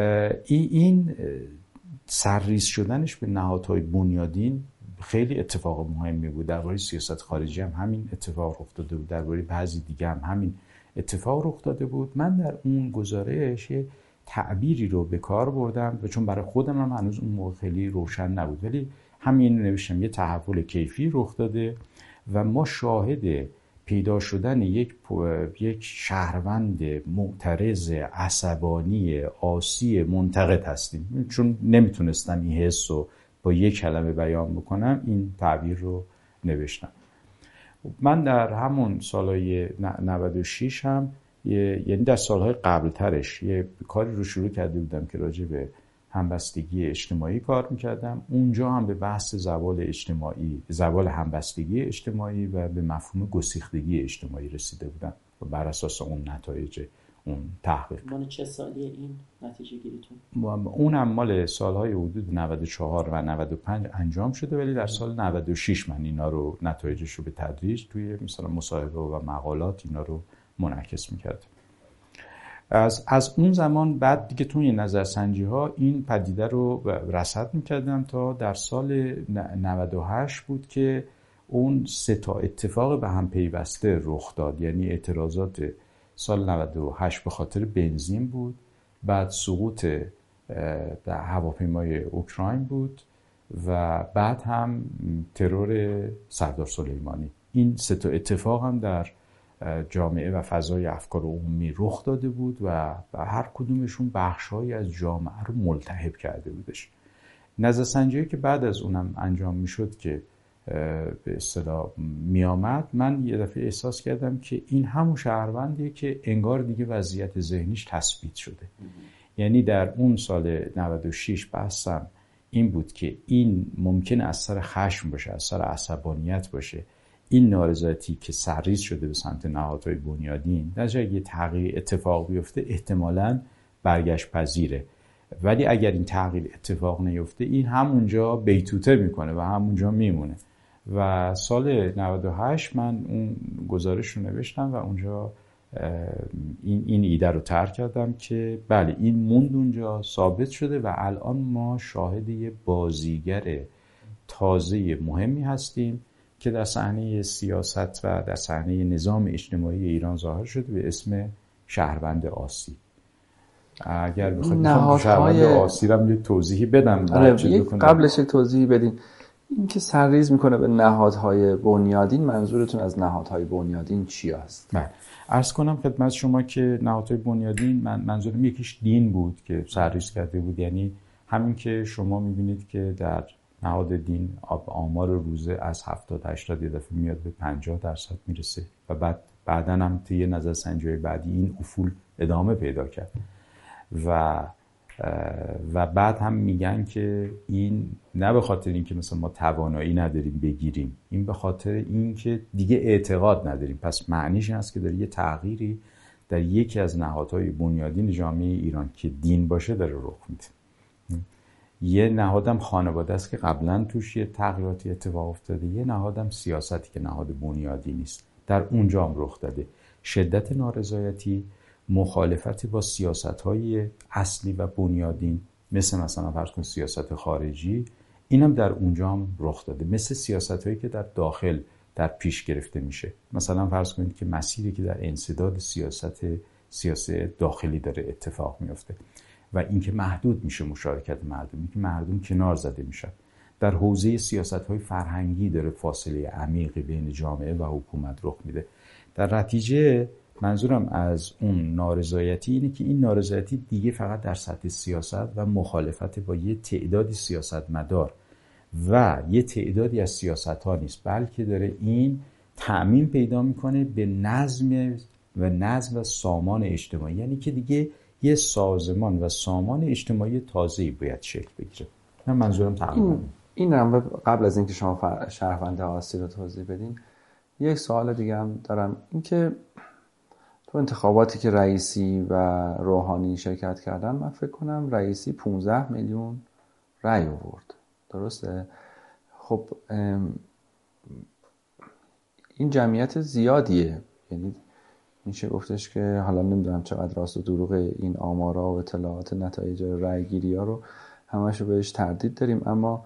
این سرریز شدنش به نهادهای بنیادین خیلی اتفاق مهمی بود. درباره سیاست خارجی هم همین اتفاق افتاده بود، درباره بعضی دیگه هم همین اتفاق رخ داده بود. من در اون گزارش یه تعبیری رو به کار بردم و چون برای خودم هم هنوز اون موقع خیلی روشن نبود، ولی همین نوشتم یه تحول کیفی رخ داده و ما شاهد پیدا شدن یک یک شهروند معترض، عصبانی، عاصی، منتقد هستیم. چون نمیتونستم این حس رو با یک کلمه بیان بکنم، این تعبیر رو نوشتم. من در همون سالهای نود و شش هم یعنی در سالهای قبل ترش یه کاری رو شروع کرده بودم که راجع به همبستگی اجتماعی کار میکردم. اونجا هم به بحث زوال اجتماعی، زوال همبستگی اجتماعی و به مفهوم گسیختگی اجتماعی رسیده بودم و بر اساس اون نتایج اون تحقیق. مال چه سالیه این نتیجه گیریتون؟ اونم مال سالهای حدود نود و چهار و نود و پنج انجام شده، ولی در سال نود و شش من اینا رو نتایجش رو به تدریج توی مثلا مصاحبه و مقالات اینا رو منعکس میکردم. از از اون زمان بعد دیگه توی نظرسنجی ها این پدیده رو رصد میکردم تا در سال نود و هشت بود که اون سه تا اتفاق به هم پیوسته رخ داد. یعنی اعتراضات سال نود و هشت به خاطر بنزین بود، بعد سقوط در هواپیمای اوکراین بود و بعد هم ترور سردار سلیمانی. این سه تا اتفاق هم در جامعه و فضای افکار عمومی رخ داده بود و هر کدومشون بخش‌هایی از جامعه رو ملتهب کرده بودش. نظرسنجی که بعد از اونم انجام میشد که به اصطلاح میامد، من یه دفعه احساس کردم که این همون شهروندیه که انگار دیگه وضعیت ذهنیش تثبیت شده. یعنی در اون سال نود و شش بحثم این بود که این ممکنه از سر خشم باشه، از سر عصبانیت باشه، این نارضایتی که سرریز شده به سمت نهادهای بنیادین در جای یه تغییر اتفاق بیفته احتمالاً برگشت پذیره، ولی اگر این تغییر اتفاق نیفته این همونجا بیتوته میکنه و همونجا میمونه. و سال نود و هشت من اون گزارش رو نوشتم و اونجا این این ایده رو طرح کردم که بله این موند اونجا، ثابت شده و الان ما شاهد یه بازیگر تازه مهمی هستیم که در صحنه سیاست و در صحنه نظام اجتماعی ایران ظاهر شده به اسم شهروند آسی. اگر بخواید نهادهای شهروند آسی رو یه توضیحی بدم. آره قبلش یک توضیحی بدین. این که سرریز میکنه به نهادهای بنیادین، منظورتون از نهادهای بنیادین چی است؟ بله عرض کنم خدمت شما که نهادهای بنیادین من منظورم یکیش دین بود که سرریز کرده بود، یعنی همین که شما میبینید که در نهاد دین آمار روزه از هفتاد هشتاد یه دفعه میاد به پنجاه درصد میرسه و بعد بعداً هم طی نظرسنجی‌های بعدی این افول ادامه پیدا کرد و و بعد هم میگن که این نه به خاطر اینکه مثلا ما توانایی نداریم بگیریم، این به خاطر اینکه دیگه اعتقاد نداریم. پس معنیش این است که داره یه تغییری در یکی از نهادهای بنیادین جامعه ایران که دین باشه داره رخ میده. یه نهادم خانواده است که قبلا توش یه تغییراتی اتفاق افتاده، یه نهادم سیاستی که نهاد بنیادی نیست در اونجا هم رخ داده. شدت نارضایتی، مخالفت با سیاست‌های اصلی و بنیادین مثل مثلا فرض کن سیاست خارجی، اینم در اونجا هم رخ داده. مثل سیاست‌هایی که در داخل در پیش گرفته میشه، مثلا فرض کنید که مسیری که در انسداد سیاست سیاسی داخلی داره اتفاق میفته و اینکه محدود میشه مشارکت مردم، اینکه مردم کنار زده میشن. در حوزه سیاست‌های فرهنگی داره فاصله عمیقی بین جامعه و حکومت رخ میده. در نتیجه منظورم از اون نارضایتی اینه که این نارضایتی دیگه فقط در سطح سیاست و مخالفت با یه تعدادی سیاستمدار و یه تعدادی از سیاست‌ها نیست، بلکه داره این تعمیم پیدا میکنه به نظم و نظم و سامان اجتماعی، یعنی که دیگه یه سازمان و سامان اجتماعی تازه‌ای باید شکل بگیره. من منظورم تقریبا این این هم قبل از اینکه شما شهروند آسی رو توضیح بدین، یک سوال دیگه هم دارم. این که تو انتخاباتی که رئیسی و روحانی شرکت کردن، من فکر کنم رئیسی پانزده میلیون رأی آورد، درسته؟ خب این جمعیت زیادیه، یعنی میشه گفتش که حالا نمیدونم چقدر راست و دروغ این آمارا و اطلاعات نتایج رأی گیری ها رو همش رو بهش تردید داریم، اما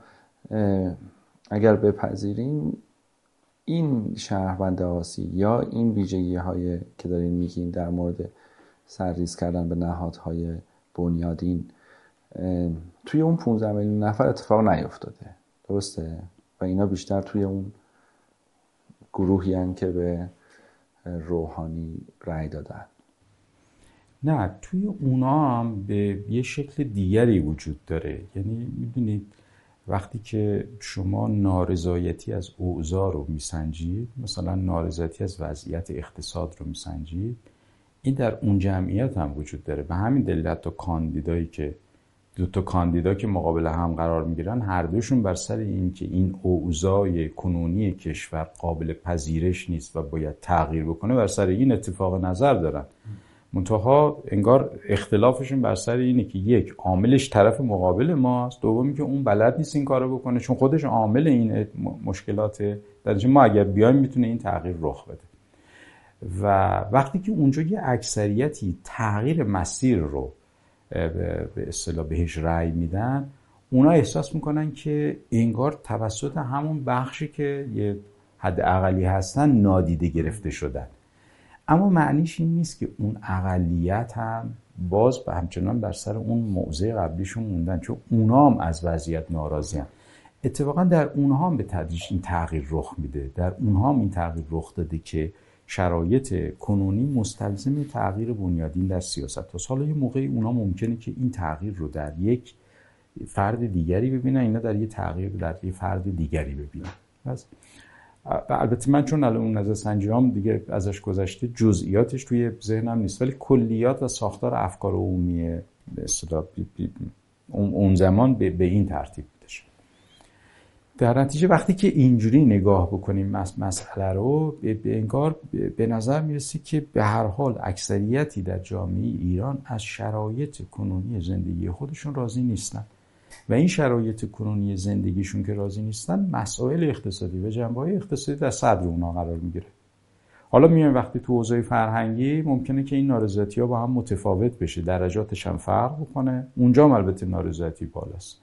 اگر بپذیریم این شهروند آسی یا این ویژگی های که دارین میگین در مورد سرریز کردن به نهادهای بنیادین توی اون پانزده میلیون نفر اتفاق نیفتاده، درسته؟ و اینا بیشتر توی اون گروهی هن که به روحانی رأی دادن. نه، توی اونا هم به یه شکل دیگری وجود داره. یعنی میدونید وقتی که شما نارضایتی از اوضاع رو میسنجید، مثلا نارضایتی از وضعیت اقتصاد رو میسنجید، این در اون جمعیت هم وجود داره. به همین دلیل حتی کاندیدایی که دو تا کاندیدا که مقابل هم قرار میگیرن، هر دوشون بر سر این که این اوضاع کنونی کشور قابل پذیرش نیست و باید تغییر بکنه، بر سر این اتفاق نظر دارن. منتها انگار اختلافشون بر سر اینه که یک، عاملش طرف مقابل ماست، دومی که اون بلد نیست این کارو بکنه چون خودش عامل این مشکلاته، در نتیجه ما اگر بیایم میتونه این تغییر رخ بده. و وقتی که اونجا یه اکثریتی تغییر مسیر رو به اصطلاح بهش رأی میدن، اونا احساس میکنن که انگار توسط همون بخشی که یه حد اقلی هستن نادیده گرفته شدن. اما معنیش این نیست که اون اقلیت هم باز به همچنان بر سر اون موضع قبلیشون موندن، چون اونا هم از وضعیت ناراضی هستن. اتفاقا در اونها هم به تدریج این تغییر رخ میده، در اونها هم این تغییر رخ داده که شرایط کنونی مستلزم تغییر بنیادین در سیاست هست. حالا یه موقعی اونا ممکنه که این تغییر رو در یک فرد دیگری ببینن، اینا در یه تغییر در یک فرد دیگری ببینن. بس البته من چون الان اون نظرسنجی‌هام دیگه ازش گذشته، جزئیاتش توی ذهنم نیست، ولی کلیات و ساختار افکار عمومی به اصطلاح اون زمان به, به این ترتیب بودش. در نتیجه وقتی که اینجوری نگاه بکنیم مس- مسئله رو به انگار به نظر میرسه که به هر حال اکثریتی در جامعه ایران از شرایط کنونی زندگی خودشون راضی نیستن و این شرایط کنونی زندگیشون که راضی نیستن مسائل اقتصادی و جنبه‌های اقتصادی در صدر اونها قرار میگیره. حالا میایم وقتی تو حوزه فرهنگی ممکنه که این نارضایتی‌ها با هم متفاوت بشه، درجاتش هم فرق بکنه، اونجا هم البته نارضایتی بالاست.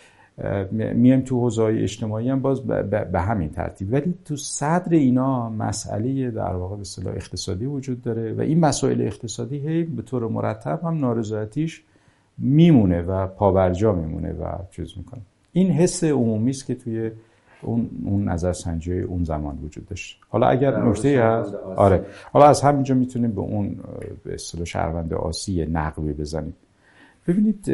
میایم تو حوزه اجتماعی هم باز به همین ترتیب، ولی تو صدر اینا مسئله در واقع به اصطلاح اقتصادی وجود داره و این مسائل اقتصادی هی به طور مرتب هم نارضایتیش میمونه و پابرجا میمونه و چیز میکنه. این حس عمومی است که توی اون اون نظرسنجی اون زمان وجود داشت. حالا اگر نکته‌ای هست، آره، حالا از همینجا میتونیم به اون به اصطلاح شهروند آسی نقبی بزنیم. ببینید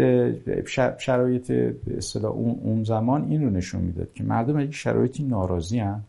شرایط به اصطلاح اون اون زمان این رو نشون میداد که مردم از یک شرایطی ناراضی ان،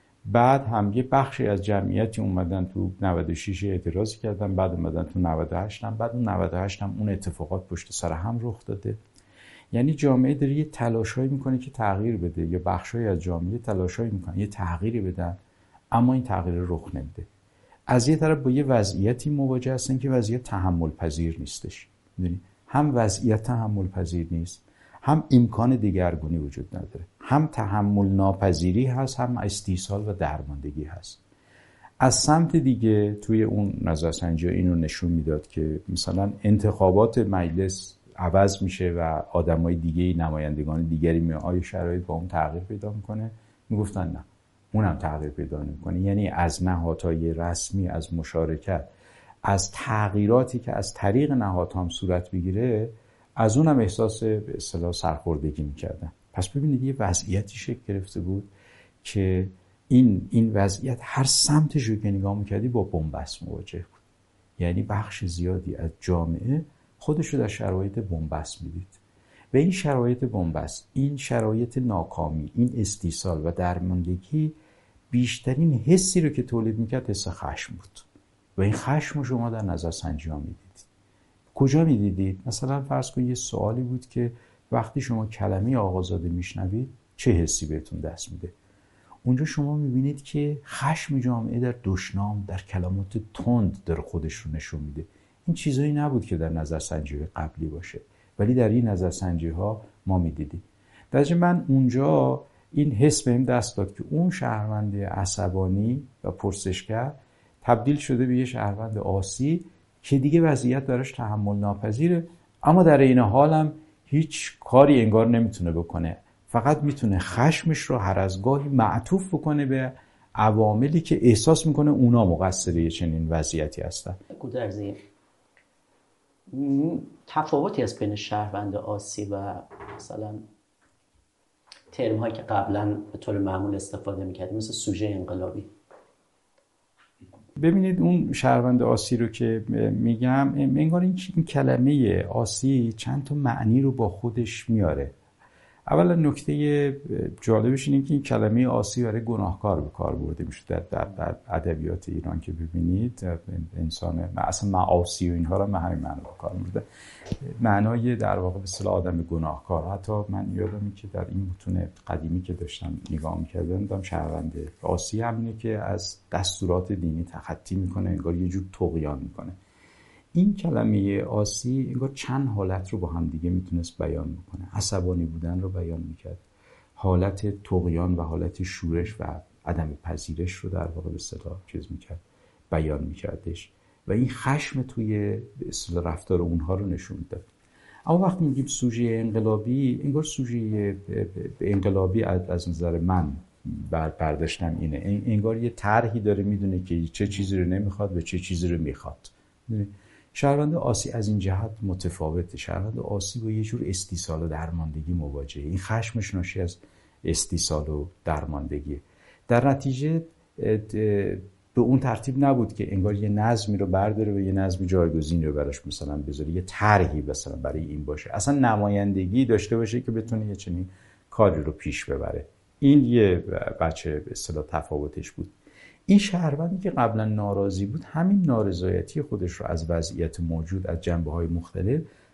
بعد هم یه بخشی از جمعیتی اومدن تو نود و شش اعتراضی کردن، بعد اومدن تو نود و هشت هم، بعد اون نود و هشت هم اون اتفاقات پشت سر هم رخ داده. یعنی جامعه داره یه تلاشایی میکنه که تغییر بده، یا بخشایی از جامعه تلاشایی میکنن یه تغییری بدن، اما این تغییر رخ نمیده. از یه طرف با یه وضعیتی مواجه هستن که وضعیت تحمل پذیر نیستش. میدونی هم وضعیت تحمل پذیر نیست، هم امکان دگرگونی وجود نداره، هم تحمل ناپذیری هست، هم استیصال و درماندگی هست. از سمت دیگه توی اون نظرسنجی اینو نشون میداد که مثلا انتخابات مجلس عوض میشه و آدمای دیگه، نمایندگان دیگری میان، آیا شرایط با اون تغییر پیدا میکنه؟ میگفتن نه، اونم تغییر پیدا نمیکنه. یعنی از نهادهای رسمی، از مشارکت، از تغییراتی که از طریق نهادها هم صورت بگیره، از اونم احساس به اصطلاح سرخوردگی میکردن. پس ببینید یه وضعیتی شکل گرفته بود که این این وضعیت هر سمتش رو که نگاه میکردی با بن‌بست مواجه بود. یعنی بخش زیادی از جامعه خودش رو در شرایط بن‌بست میدید و این شرایط بن‌بست، این شرایط ناکامی، این استیصال و درماندگی بیشترین حسی رو که تولید میکرد حس خشم بود و این خشم رو شما در نظرسنجی ها میدیدید. کجا میدیدید؟ مثلا فرض کنید یه سوالی بود که وقتی شما کلمه آقازاده میشنوید چه حسی بهتون دست میده؟ اونجا شما میبینید که خشم جامعه در دشنام، در کلمات تند داره خودش رو نشون میده. این چیزایی نبود که در نظرسنجی قبلی باشه، ولی در این نظرسنجی ها ما میدیدیم. درجه من اونجا این حس بهم دست داد که اون شهروند عصبانی و پرسشگر تبدیل شده به یه شهروند آسی که دیگه وضعیت براش تحمل ناپذیره، اما در این حال هم هیچ کاری انگار نمیتونه بکنه، فقط میتونه خشمش رو هر از گاهی معطوف بکنه به عواملی که احساس میکنه اونا مقصر چنین وضعیتی هستن. گودرزی، تفاوتی از بین شهروند آسی و مثلا ترم هایی که قبلا به طور معمول استفاده میکردیم مثل سوژه انقلابی؟ ببینید اون شهروند آسی رو که میگم، انگار این کلمه آسی چند تا معنی رو با خودش میاره. اولا نکته جالبش اینه که این کلمه آسی برای گناهکار به کار برده میشه در در در ادبیات ایران که ببینید انسان اصلا معاصی و اینها رو همین معنی به کار برده، معنای در واقع به اصطلاح آدم گناهکار. حتی من یادمه که در این متون قدیمی که داشتم نگاه می‌کردم دیدم شهروند آسی همینه که از دستورات دینی تخطی میکنه، انگار یه جور طغیان میکنه. این کلمه آسی انگار چند حالت رو با هم دیگه میتونست بیان بکنه. عصبانی بودن رو بیان میکرد، حالت طغیان و حالت شورش و عدم پذیرش رو در واقع به اصطلاح چیز میکرد، بیان میکردش و این خشم توی به اصطلاح رفتار اونها رو نشون میداد. اما وقتی میگیم سوژه انقلابی، انگار سوژه انقلابی از نظر من برداشتم اینه، انگار یه طرحی داره، میدونه که چه چیزی رو نمیخواد و چه چیزی رو میخواد. شهروند آسی از این جهت متفاوته. شهروند آسی با یه جور استیصال و درماندگی مواجهه. این خشمش ناشی از استیصال و درماندگی. در نتیجه به اون ترتیب نبود که انگار یه نظمی رو برداره و یه نظم جایگزین رو براش مثلا بذاره، یه طرحی مثلا برای این باشه، اصلا نمایندگی داشته باشه که بتونه یه چنین کاری رو پیش ببره. این یه بچه به اصطلاح تفاوتش بود. این شهروندی که قبلا ناراضی بود، همین نارضایتی خودش رو از وضعیت موجود، از جنبه‌های مختلف،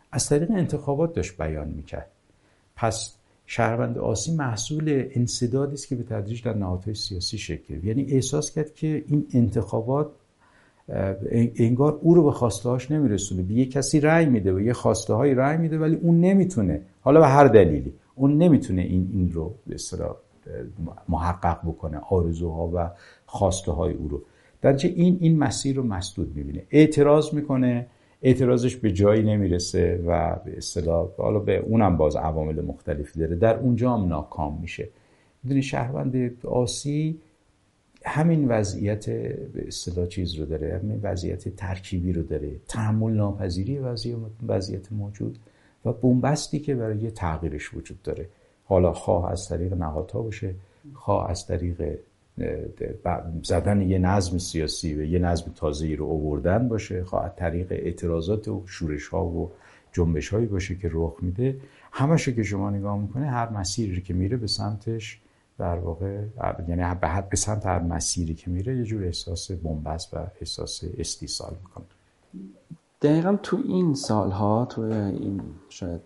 از طریق انتخابات داشت بیان میکرد. پس شهروند آسی محصول انسدادی است که به تدریج در نهادهای سیاسی شکل گرفت. یعنی احساس کرد که این انتخابات انگار او رو به خواسته هاش نمیرسونه، به یه کسی رأی میده و یه خواسته هایی رأی میده، ولی اون نمیتونه، حالا به هر دلیلی اون نمیتونه این این رو به اصطلاح محقق بکنه، آرزوها و خواسته های او رو. در نتیجه این این مسیر رو مسدود میبینه، اعتراض میکنه، اعتراضش به جایی نمیرسه و به اصطلاح حالا به اونم باز عوامل مختلفی داره، در اونجا هم ناکام میشه. میدونی شهروند آسی همین وضعیت به اصطلاح چیز رو داره، همین وضعیت ترکیبی رو داره، تحمل ناپذیری وضعیت وضعیت موجود و بنبستی که برای تغییرش وجود داره، حالا خواه از طریق نهادها باشه، خواه از طریق زدن یه نظم سیاسی و یه نظم تازه‌ای رو آوردن باشه، خواه از طریق اعتراضات و شورش‌ها و جنبش‌هایی باشه که رخ میده. همه‌شو که شما نگاه میکنه، هر مسیری که میره به سمتش در واقع، یعنی به سمت هر مسیری که میره یه جور احساس بنبست و احساس استیصال میکنه. دقیقا تو این سالها، تو این شاید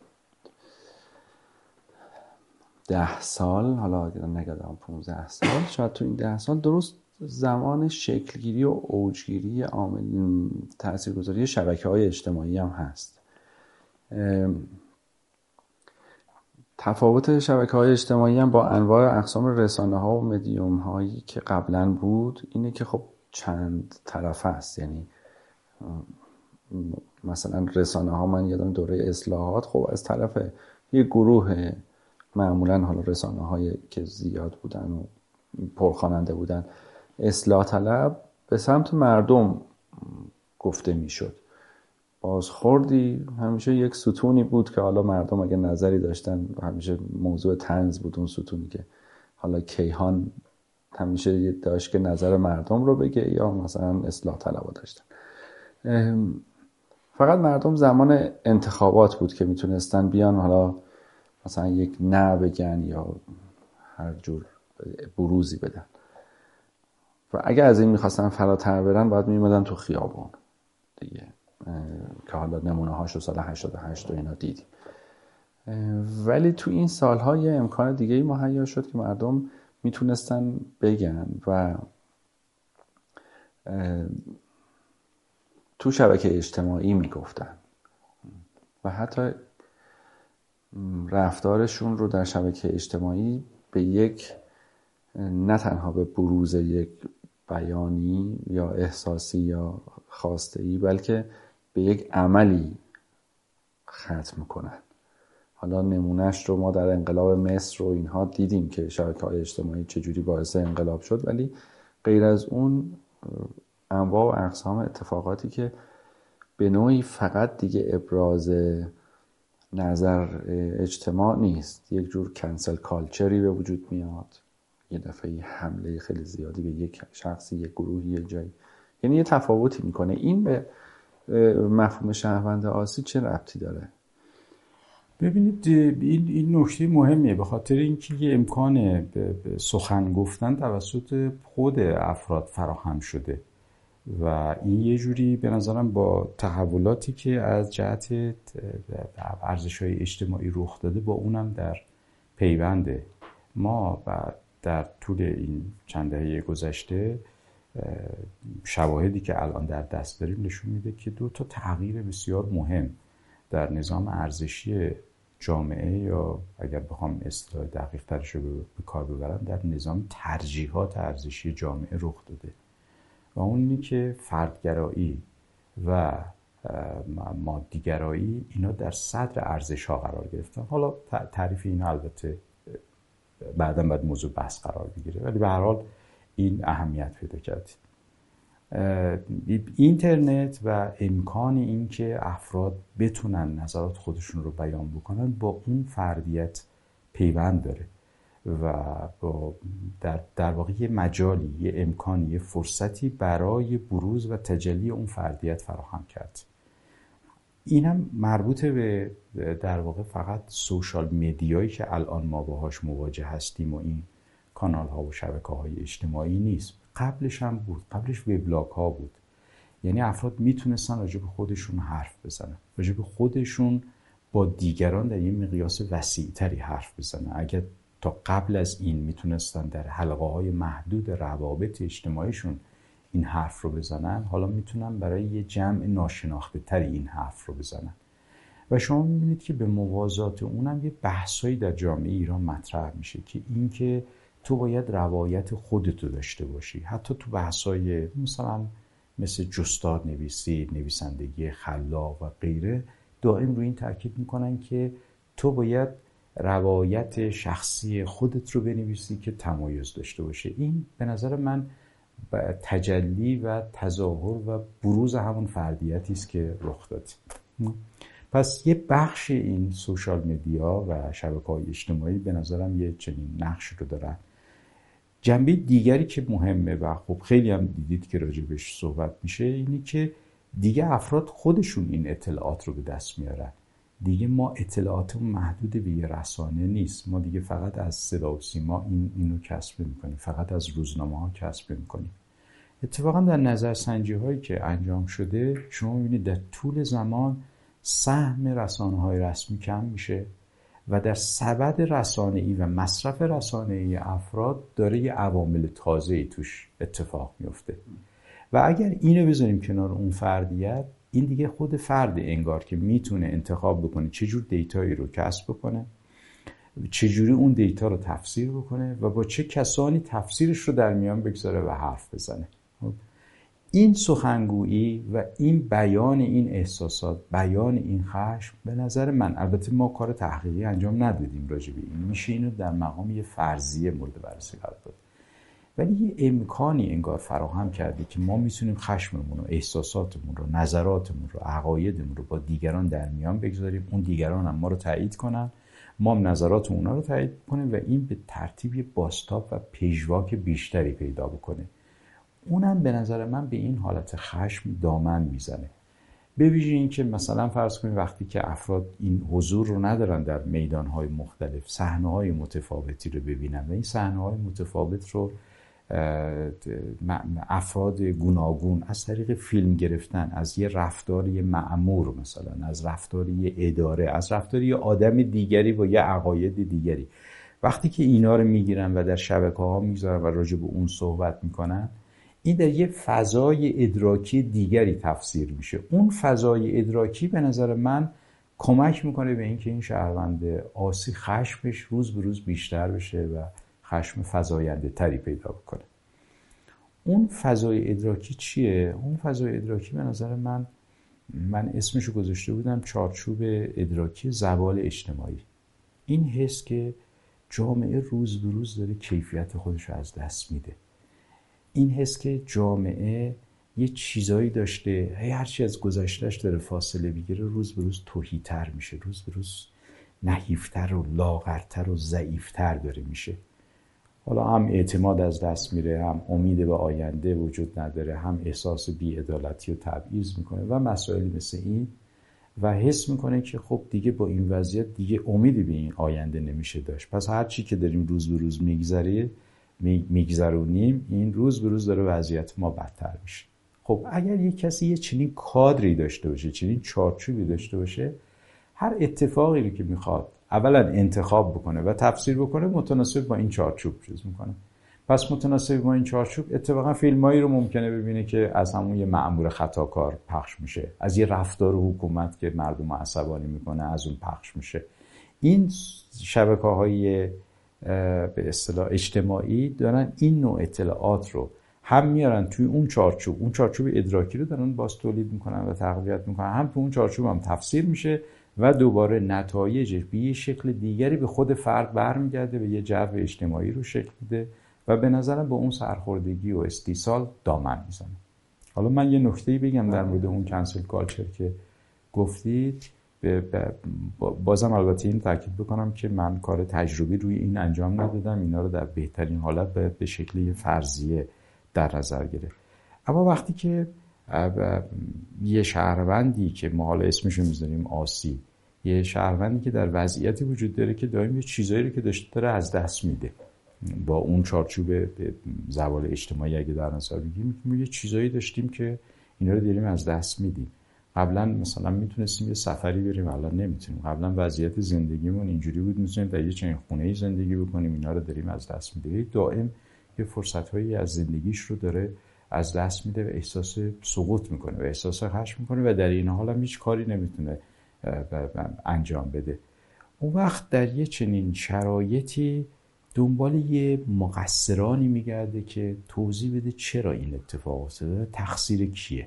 ده سال، حالا اگر نگردم پونزده سال، شاید تو این ده سال درست زمان شکلگیری و اوجگیری عامل تاثیرگذاری شبکه‌های اجتماعی هم هست. تفاوت شبکه‌های اجتماعی هم با انواع اقسام رسانه‌ها و مدیوم‌هایی که قبلا بود اینه که خب چند طرفه است. یعنی مثلا رسانه‌ها، من یادم دوره اصلاحات، خب از طرف یه گروه معمولا حالا رسانه‌هایی که زیاد بودن و پرخواننده بودن، اصلاح طلب، به سمت مردم گفته میشد. بازخوردی همیشه یک ستونی بود که حالا مردم اگه نظری داشتن، همیشه موضوع طنز بود اون ستونی، که حالا کیهان همیشه داشت که نظر مردم رو بگه یا مثلا اصلاح طلبا داشتن. فقط مردم زمان انتخابات بود که میتونستن بیان حالا مثلا یک نه بگن یا هر جور بروزی بدن، و اگه از این میخواستن فراتر برن باید میمدن تو خیابون دیگه، که حالا نمونه هاشو سال هشتاد و هشت و اینا دیدیم. ولی تو این سالها یه امکان دیگه ای مهیا شد که مردم میتونستن بگن و تو شبکه اجتماعی میگفتن و حتی رفتارشون رو در شبکه اجتماعی به یک، نه تنها به بروز یک بیانی یا احساسی یا خواسته‌ای، بلکه به یک عملی ختم کنن. حالا نمونهش رو ما در انقلاب مصر و اینها دیدیم که شبکه‌های اجتماعی چجوری باعث انقلاب شد، ولی غیر از اون انواع و اقسام اتفاقاتی که به نوعی فقط دیگه ابراز نظر اجتماع نیست، یک جور کنسل کالچری به وجود میاد، یه دفعه حمله خیلی زیادی به یک شخصی، یک گروهی، یک جایی، یعنی یه تفاوتی میکنه. این به مفهوم شهروند آسی چه ربطی داره؟ ببینید این این نکته مهمیه، به خاطر اینکه یه امکان سخن گفتن توسط خود افراد فراهم شده و این یه جوری به نظرم با تحولاتی که از جهت ارزش‌های اجتماعی رخ داده با اونم در پیونده. ما در طول این چند دهه گذشته شواهدی که الان در دست داریم نشون میده که دو تا تغییر بسیار مهم در نظام ارزشی جامعه، یا اگر بخوام اصطلاح دقیق ترش رو به کار ببرم، در نظام ترجیحات ارزشی جامعه رخ داده و اون اینی که فردگرایی و مادیگرایی اینا در صدر ارزش ها قرار گرفتن. حالا تعریف اینا البته بعداً باید موضوع بحث قرار بگیره، ولی به هر حال این اهمیت پیدا کرده. اینترنت و امکان این که افراد بتونن نظرات خودشون رو بیان بکنن با اون فردیت پیوند داره و با در, در واقع یه مجالی، یه امکانی، یه فرصتی برای بروز و تجلی اون فردیت فراهم کرد. این هم مربوط به در واقع فقط سوشال میدیایی که الان ما باهاش مواجه هستیم و این کانال ها و شبکه های اجتماعی نیست، قبلش هم بود. قبلش وبلاگ ها بود. یعنی افراد میتونستن راجع به خودشون حرف بزنن، راجع به خودشون با دیگران در یه مقیاس وسیع‌تری حرف بزنن. اگر تا قبل از این میتونستن در حلقه‌های محدود روابط اجتماعیشون این حرف رو بزنن، حالا میتونن برای یه جمع ناشناخته تری این حرف رو بزنن. و شما میبینید که به موازات اونم یه بحثایی در جامعه ایران مطرح میشه که این که تو باید روایت خودتو داشته باشی. حتی تو بحثای مثلا مثل جستار نویسی، نویسندگی خلاق و غیره، دائم روی این تاکید میکنن که تو باید روایت شخصی خودت رو بنویسی که تمایز داشته باشه. این به نظر من تجلی و تظاهر و بروز همون فردیتی است که رخ داده. پس یه بخش این سوشال مدیا و شبکه‌های اجتماعی به نظرم یه چنین نقش رو دارن. جنبه دیگری که مهمه و خب خیلی هم دیدید که راجبش صحبت میشه اینی که دیگه افراد خودشون این اطلاعات رو به دست میارن. دیگه ما اطلاعاتمون محدود به یه رسانه نیست. ما دیگه فقط از صدا و سیما این اینو کسب میکنیم، فقط از روزنامه‌ها کسب میکنیم. اتفاقا در نظرسنجی هایی که انجام شده شما میبینید در طول زمان سهم رسانه‌های رسمی کم میشه و در سبد رسانه‌ای و مصرف رسانه‌ای افراد داره یه عوامل تازه‌ای توش اتفاق میفته. و اگر اینو بذاریم کنار اون فردیت، این دیگه خود فرد انگار که میتونه انتخاب بکنه چجور دیتایی رو کسب بکنه، چجوری اون دیتا رو تفسیر بکنه و با چه کسانی تفسیرش رو در میان بگذاره و حرف بزنه. این سخنگویی و این بیان این احساسات، بیان این خشم، به نظر من، البته ما کار تحقیقی انجام ندادیم راجع به این، میشه اینو در مقام یه فرضیه مورد بررسی قرار داد، ولی یه امکانی انگار فراهم کرده که ما میتونیم خشممون و احساساتمون رو، نظراتمون رو، عقایدمون رو با دیگران در میان بگذاریم، اون دیگران هم ما رو تایید کنن، ما هم نظرات اونا رو تایید کنیم و این به ترتیب یه بازتاب و پیشواک بیشتری پیدا بکنه. اونم به نظر من به این حالت خشم دامن میزنه. به ویژه این که مثلا فرض کنید وقتی که افراد این حضور رو ندارن در میدانهای مختلف، صحنه‌های متفاوتی رو ببینن و این صحنه‌های متفاوت رو افراد گوناگون از طریق فیلم گرفتن، از یه رفتاری مأمور، مثلا از رفتاری یه اداره، از رفتاری یه آدم دیگری با یه عقاید دیگری، وقتی که اینا رو میگیرن و در شبکه‌ها میذارن و راجع به اون صحبت میکنن، این در یه فضای ادراکی دیگری تفسیر میشه. اون فضای ادراکی به نظر من کمک میکنه به اینکه این شهروند عاصی خشمش روز به روز بیشتر بشه و خشم فزاینده تری پیدا بکنه. اون فضای ادراکی چیه؟ اون فضای ادراکی به نظر من، من اسمشو گذاشته بودم چارچوب ادراکی زوال اجتماعی. این حس که جامعه روز به روز داره کیفیت خودش رو از دست میده. این حس که جامعه یه چیزایی داشته، هرچی از گذشتهش داره فاصله بگیره، روز به روز تهی‌تر میشه، روز به روز نحیفتر و لاغرتر و ضعیفتر داره میشه. حالا هم اعتماد از دست میره، هم امید به آینده وجود نداره، هم احساس بی‌عدالتی و تبعیض میکنه و مسائلی مثل این، و حس میکنه که خب دیگه با این وضعیت دیگه امیدی به این آینده نمیشه داشت. پس هر چی که داریم روز به روز میگذره میگذرونیم، این روز به روز داره وضعیت ما بدتر میشه. خب اگر یک کسی یه چنین کادری داشته باشه، چنین چارچوبی داشته باشه، هر اتفاقی رو که میخواد اولا انتخاب بکنه و تفسیر بکنه متناسب با این چارچوب چیز میکنه. پس متناسب با این چارچوب اتفاقا فیلمایی رو ممکنه ببینه که از همون یه مأمور خطاکار پخش میشه، از یه رفتار حکومت که مردم عصبانی میکنه از اون پخش میشه. این شبکه‌های به اصطلاح اجتماعی دارن این نوع اطلاعات رو هم میارن توی اون چارچوب، اون چارچوب ادراکی رو دارن باز تولید میکنن و تقویت میکنن، هم تو اون چارچوب هم تفسیر میشه و دوباره نتایجش به یه شکل دیگری به خود فرد برمیگرده، به یه جو اجتماعی رو شکل میده و به نظرم به اون سرخوردگی و استیصال دامن میزنه. حالا من یه نکته‌ای بگم در مورد اون کنسل کالچر که گفتید. بازم البته این تاکید بکنم که من کار تجربی روی این انجام ندادم، اینا رو در بهترین حالت به شکل فرضیه در نظر گرفت. اما وقتی که یه شهروندی که ما حالا اسمشو میذاریم عاصی، یه شهروندی که در وضعیتی وجود داره که دائم یه چیزایی رو که داشته داره از دست میده، با اون چارچوب زوال اجتماعی اگه در نظر بگیریم یه چیزایی داشتیم که اینا رو داریم از دست میدیم. قبلا مثلا میتونستیم یه سفری بریم، الان نمیتونیم. قبلا وضعیت زندگیمون اینجوری بود میتونیم در یه چنین خونه‌ای زندگی بکنیم، اینا رو داریم از دست میدیم. دائم یه فرصت‌هایی از زندگیش رو داره از دست میده و احساس سقوط میکنه و احساس خشم میکنه و در این حال هم هیچ کاری نمیتونه انجام بده. اون وقت در یه چنین شرایطی دنبال یه مقصرانی میگرده که توضیح بده چرا این اتفاق افتاده، تقصیر کیه.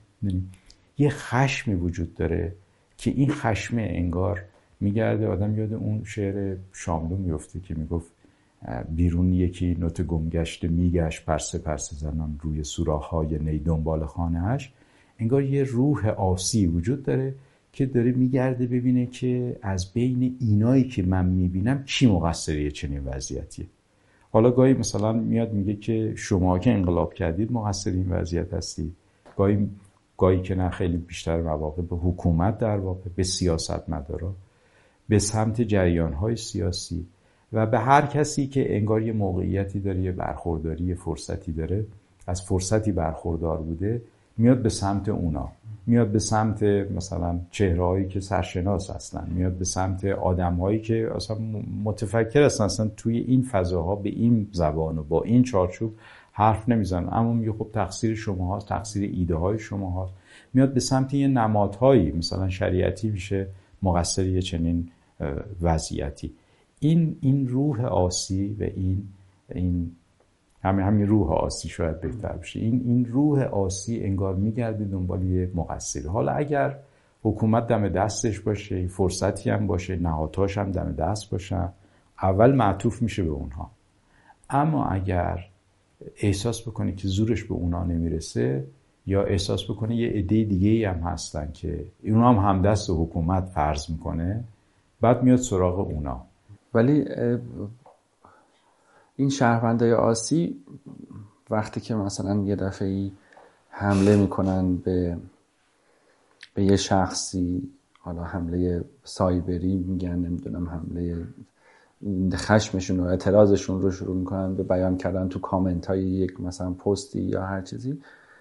یه خشمی وجود داره که این خشم انگار میگرده. آدم یاد اون شعر شاملو میفته که میگفت بیرون یکی نوت گمگشته میگشت پرسه پرسه زنان روی سوراخ‌های نی دنبال خانه‌اش. انگار یه روح آسی وجود داره که داره میگرده ببینه که از بین اینایی که من میبینم کی مقصریه چنین وضعیتیه. حالا گاهی مثلا میاد میگه که شما که انقلاب کردید مقصر این وضعیت هستید، گاهی گاهی که نه، خیلی بیشتر مواقع به حکومت، در واقع به سیاستمدارا، به سمت جریان‌های سیاسی و به هر کسی که انگار یه موقعیتی داره، یه برخورداری، یه فرصتی داره، از فرصتی برخوردار بوده، میاد به سمت اونا، میاد به سمت مثلا چهره‌هایی که سرشناس هستن، میاد به سمت آدم‌هایی که اصلا متفکر هستن، اصلا توی این فضاها به این زبان و با این چارچوب حرف نمیزنن، اما میگه خب تقصیر شما هاست، تقصیر ایده های شما هاست. میاد به سمت یه نمادهایی مثلا شریعتی میشه مقصر یه چنین وضعیتی. این این روح آسی و این این همین همین روح آسی شاید بهتر بشه. این این روح آسی انگار میگرده دنبال یه مقصر. حالا اگر حکومت دم دستش باشه، فرصتی هم باشه، نهادهاش هم دم دست باشه، اول معطوف میشه به اونها. اما اگر احساس بکنه که زورش به اونا نمیرسه، یا احساس بکنه یه عده دیگه‌ای هم هستن که اونا هم همدست حکومت فرض میکنه، بعد میاد سراغ اونا. ولی این شهروندای آسی وقتی که مثلا یه دفعه‌ای حمله میکنن به به یه شخصی، حالا حمله سایبری میگن، نمیدونم حمله، خشمشون و اعتراضشون رو شروع میکنن به بیان کردن تو کامنت های یک مثلا پستی یا هر چیزی،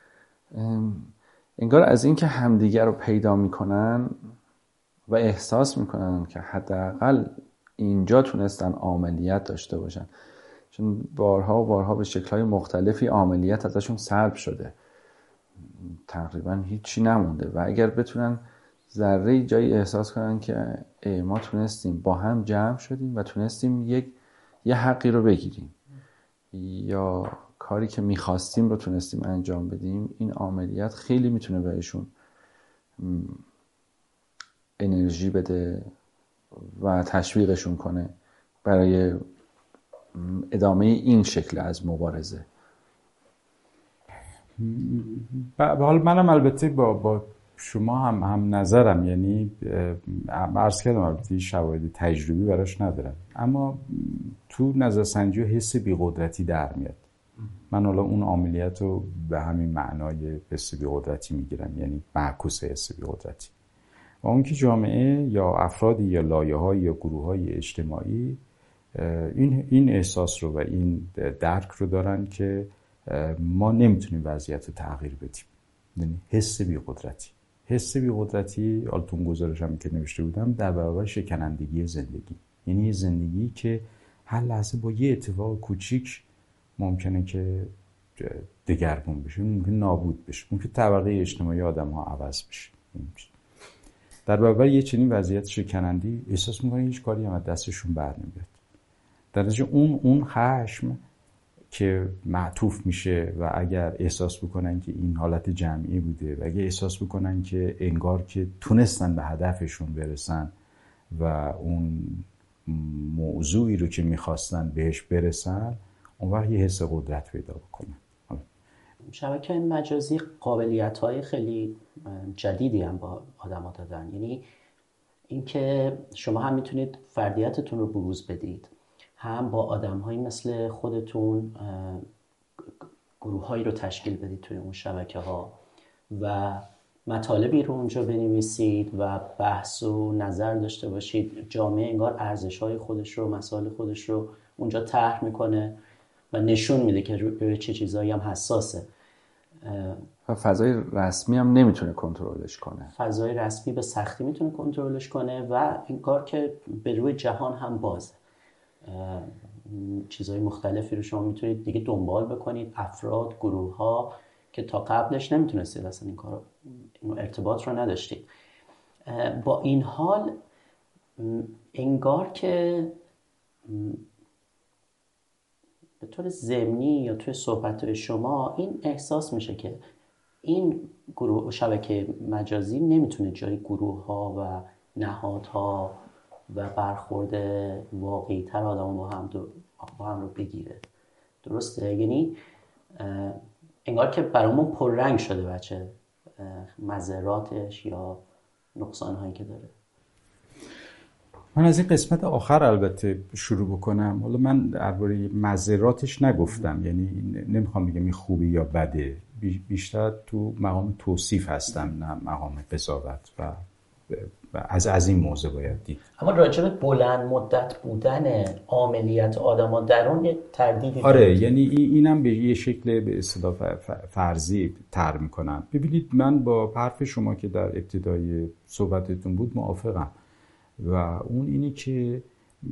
انگار از این که همدیگر رو پیدا میکنن و احساس میکنن که حداقل اینجا تونستن عملیات داشته باشن، چون بارها و بارها به شکل‌های مختلفی عملیات ازشون سلب شده، تقریبا هیچی نمونده. و اگر بتونن ذره جایی احساس کنن که ما تونستیم با هم جمع شدیم و تونستیم یک یه حقی رو بگیریم یا کاری که میخواستیم رو تونستیم انجام بدیم، این عملیات خیلی میتونه بهشون انرژی بده و تشویقشون کنه برای ادامه این شکل از مبارزه. حالا منم البته با با شما هم هم نظرم، یعنی عرض کردم البته شواهد تجربی براش ندارم، اما تو نظرسنجی و حس بی‌قدرتی در میاد. من حالا اون عملیات رو به همین معنای حس بی‌قدرتی میگیرم، یعنی معکوس حس بی‌قدرتی. و اون که جامعه یا افرادی یا لایه‌های یا گروه‌های اجتماعی این این احساس رو و این درک رو دارن که ما نمیتونیم وضعیت رو تغییر بدیم، یعنی حس بی‌قدرتی. حس بی‌قدرتی آلتون گزارشم که نوشته بودم در برابر شکنندگی زندگی، یعنی یه زندگی که هر لحظه با یه اتفاق کوچیک ممکنه که دگرگون بشه، ممکنه نابود بشه، ممکنه طبقه اجتماعی آدم‌ها عوض بشه. در برابر یه چنین وضعیت شکنندی احساس می‌کنن هیچ کاری هم از دستشون بر نمیاد. در نتیجه اون اون خشم که معطوف میشه و اگر احساس بکنن که این حالت جمعی بوده و اگر احساس بکنن که انگار که تونستن به هدفشون برسن و اون موضوعی رو که میخواستن بهش برسن، اون وقت یه حس قدرت پیدا بکنن. شبکه مجازی قابلیت‌های خیلی جدیدی هم با آدم‌ها دادن، یعنی اینکه شما هم میتونید فردیتتون رو بروز بدید، هم با آدم‌هایی مثل خودتون گروه‌هایی رو تشکیل بدید توی اون شبکه‌ها و مطالبی رو اونجا بنویسید و بحث و نظر داشته باشید. جامعه انگار ارزش‌های خودش رو، مسائل خودش رو اونجا طرح میکنه و نشون میده که روی چه چیزایی هم حساسه. و فضای رسمی هم نمیتونه کنترلش کنه. فضای رسمی به سختی میتونه کنترلش کنه و این کار که به روی جهان هم بازه. چیزهای مختلفی رو شما میتونید دیگه دنبال بکنید، افراد، گروه ها که تا قبلش نمیتونستید اصلا این کار این ارتباط رو نداشتید. با این حال انگار که به طور ضمنی یا توی صحبت‌های شما این احساس میشه که این گروه شبکه مجازی نمیتونه جای گروه ها و نهادها و برخورد واقعی تر آدم با هم, با هم رو بگیره. درسته؟ یعنی انگار که برامون پررنگ شده بچه مضراتش یا نقصانهایی که داره. من از این قسمت آخر البته شروع بکنم. حالا من درباره مضراتش نگفتم، یعنی نمیخوام بگم این خوبی یا بده، بیشتر تو مقام توصیف هستم نه مقام قضاوت و از از این موضوع باید دید. اما راجع به بلند مدت بودن عاملیت آدما در اون یه تردیدی آره دارید. یعنی اینم به یه شکل به اصطلاح فرضی طرح میکنم. ببینید من با حرف شما که در ابتدای صحبتتون بود موافقم و اون اینی که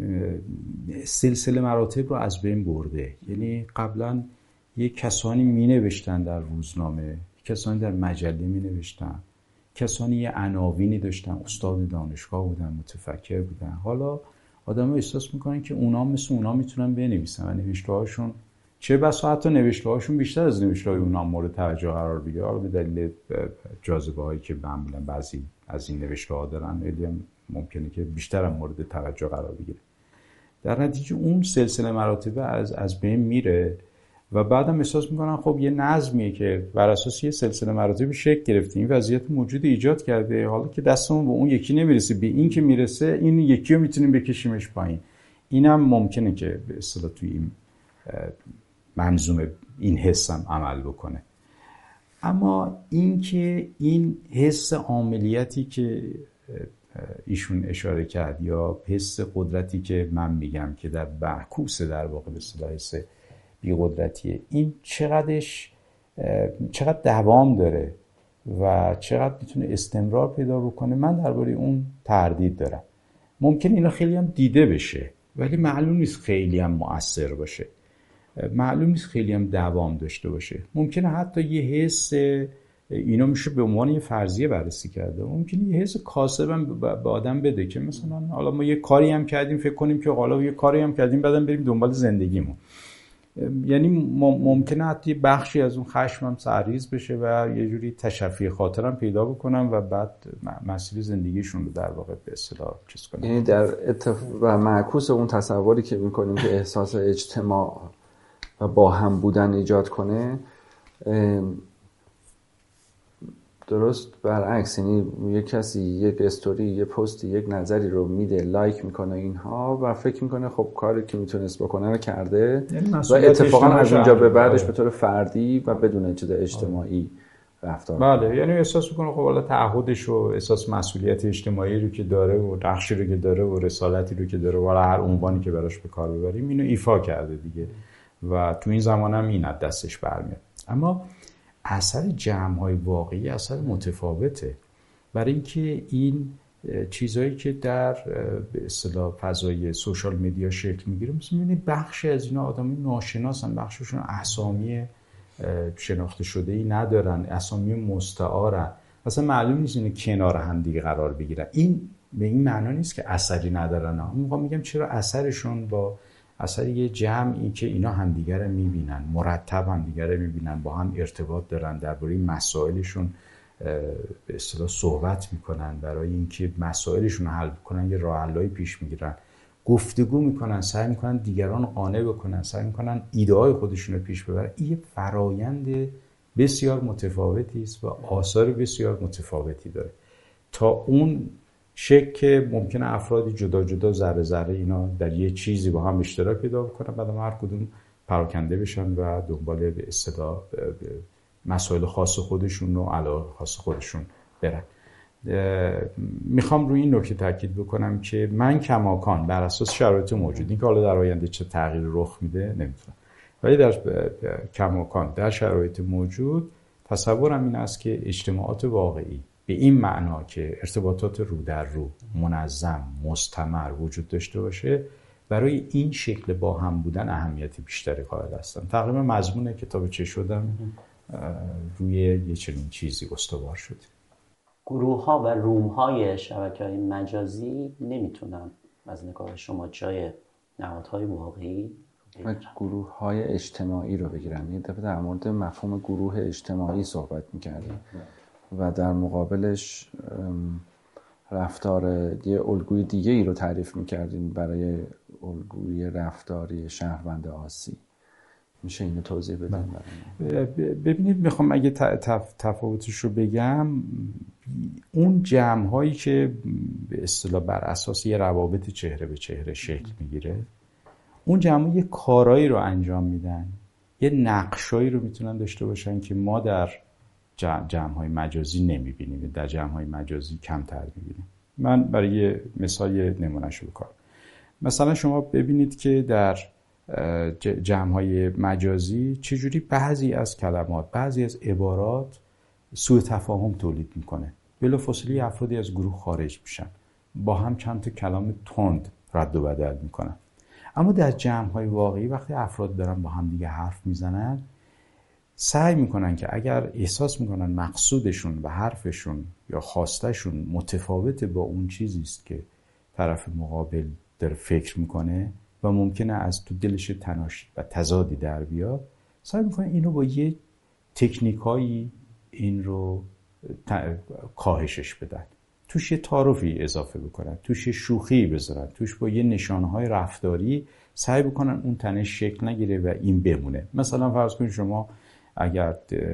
سلسله مراتب رو از بین برده. یعنی قبلا یه کسانی می نوشتن در روزنامه، کسانی در مجله می نوشتن، کسانی یه عناوینی داشتن، استاد دانشگاه بودن، متفکر بودن. حالا آدم‌ها احساس میکنن که اونا مثل اونا میتونن بنویسن و نوشته‌هاشون چه بسا حتی نوشته‌هاشون بیشتر از نوشته‌های اونا مورد توجه قرار بگیره. حالا به دلیل جاذبه‌هایی که معمولاً بعضی از این نوشته‌ها دارن، خیلی هم ممکنه که بیشتر هم مورد توجه قرار بگیره. در نتیجه اون سلسله مراتب از از بین میره و بعدم احساس میکنن خب یه نظمیه که بر اساس یه سلسله مراتب شکل گرفته، این وضعیت موجود ایجاد کرده، حالا که دستمون به اون یکی نمیرسه، به این که میرسه این یکی رو میتونیم بکشیمش پایین. اینم ممکنه که به اصطلاح توی این منظومه این حس هم عمل بکنه. اما این که این حس عاملیتی که ایشون اشاره کرد یا حس قدرتی که من میگم که در معکوس در واقع به اصطلاح حس بی قدرتیه، این چقدرش چقدر دوام داره و چقدر میتونه استمرار پیدا بکنه، من درباره اون تردید دارم. ممکن اینا خیلی هم دیده بشه ولی معلوم نیست خیلی هم مؤثر باشه، معلوم نیست خیلی هم دوام داشته باشه. ممکنه حتی یه حس، اینا میشه به عنوان یه فرضیه بررسی کرده، ممکنه یه حس کاسب هم به آدم بده که مثلا حالا ما یه کاری هم کردیم فکر کنیم که حالا یه کاری هم کردیم بعدم بریم دنبال زندگیمون. یعنی ممکنه حتی بخشی از اون خشمم سرریز بشه و یه جوری تشفی خاطرم پیدا بکنم و بعد مسیر زندگیشون رو در واقع به اصطلاح چیز کنم. یعنی در اتفاق و معکوس اون تصوری که می‌کنیم که احساس اجتماع و با هم بودن ایجاد کنه، درست برعکس، یعنی یک کسی یک استوری، یک پستی، یک نظری رو میده، لایک میکنه اینها و فکر میکنه خب کاری که میتونست بکنه رو کرده، یعنی و اتفاقا از اونجا به بعدش به طور فردی و بدون جد اجتماعی رفتار. بله، یعنی احساس میکنه خب حالا تعهدش و احساس مسئولیت اجتماعی رو که داره و نقشی رو که داره و رسالتی رو که داره و هر عنوانی که براش به کار ببریم اینو ایفا کرده دیگه و تو این زمان هم این از دستش برمیاد. اما اثر جمع‌های واقعی اثر متفاوته، برای اینکه این چیزایی که در به اصطلاح فضای سوشال مدیا شکل میگیره، مثلا می‌بینید بخشی از اینا آدمی ناشناسن، بخششون اسامی شناخته شده‌ای ندارن، اسامی مستعارن، اصلا معلوم نیست اینا کنار هم دیگه قرار بگیرن. این به این معنا نیست که اثری ندارن. من میگم چرا اثرشون با اثر یه جمعی که اینا همدیگه رو میبینن، مرتب همدیگه رو میبینن، با هم ارتباط دارن، درباره مسائلشون به اصطلاح صحبت میکنن، برای اینکه مسائلشون رو حل کنن یه راه حلایی پیش میگیرن، گفتگو میکنن، سعی میکنن دیگران قانع بکنن، سعی میکنن ایده های خودشون رو پیش ببرن. این یه فرایند بسیار متفاوتی است و آثار بسیار متفاوتی داره. تا اون شک که ممکنه افرادی جدا جدا ذره ذره اینا در یه چیزی با هم اشتراک پیدا بکنن، بعد هر کدوم پراکنده بشن و دنبال به اصطلاح مسائل خاص خودشون و علاقه خاص خودشون برن. میخوام روی این نکته تاکید بکنم که من کماکان بر اساس شرایط موجود، اینکه حالا در آینده چه تغییر رخ میده نمیتونم، ولی در کماکان در شرایط موجود تصورم این است که اجتماعات واقعی به این معنا که ارتباطات رو در رو منظم مستمر وجود داشته باشه برای این شکل با هم بودن اهمیت بیشتری قائل هستم. تقریبا مضمون کتاب چه شدم روی یه چنین چیزی استوار شد. گروه ها و روم های شبکه های مجازی نمیتونن از نگاه شما جای نهادهای واقعی و گروه های اجتماعی رو بگیرن. یه دفعه در مورد مفهوم گروه اجتماعی صحبت میکردیم و در مقابلش رفتار یه الگوی دیگه ای رو تعریف میکردیم برای الگوی رفتاری شهروند آسی. میشه اینو توضیح بدن؟ ببینید میخوام اگه تف... تفاوتش رو بگم، اون جمع هایی که به اصطلاح بر اساس یه روابط چهره به چهره شکل میگیره، اون جمع ها یه کارایی رو انجام میدن، یه نقشایی رو میتونن داشته باشن که ما در جمع های مجازی نمیبینیم، در جمع های مجازی کمتر میبینیم. من برای یه مثال نمونه‌شو بکنم. مثلا شما ببینید که در جمع‌های مجازی چجوری بعضی از کلمات، بعضی از عبارات سوء تفاهم تولید میکنه. بلافاصله افرادی از گروه خارج میشن، با هم چند تا کلام تند رد و بدل میکنن. اما در جمع‌های واقعی وقتی افراد دارن با هم دیگه حرف میزنن، سعی میکنن که اگر احساس میکنن مقصودشون و حرفشون یا خواستشون متفاوت با اون چیزی است که طرف مقابل داره فکر میکنه و ممکنه از تو دلش تناش و تضادی در بیاد، سعی میکنن اینو با یه تکنیکایی این رو کاهشش بدن، توش یه تعارفی اضافه بکنن، توش یه شوخی بذارن، توش با یه نشانهای رفتاری سعی بکنن اون تنش شکل نگیره و این بمونه. مثلا فرض کنید شما اگر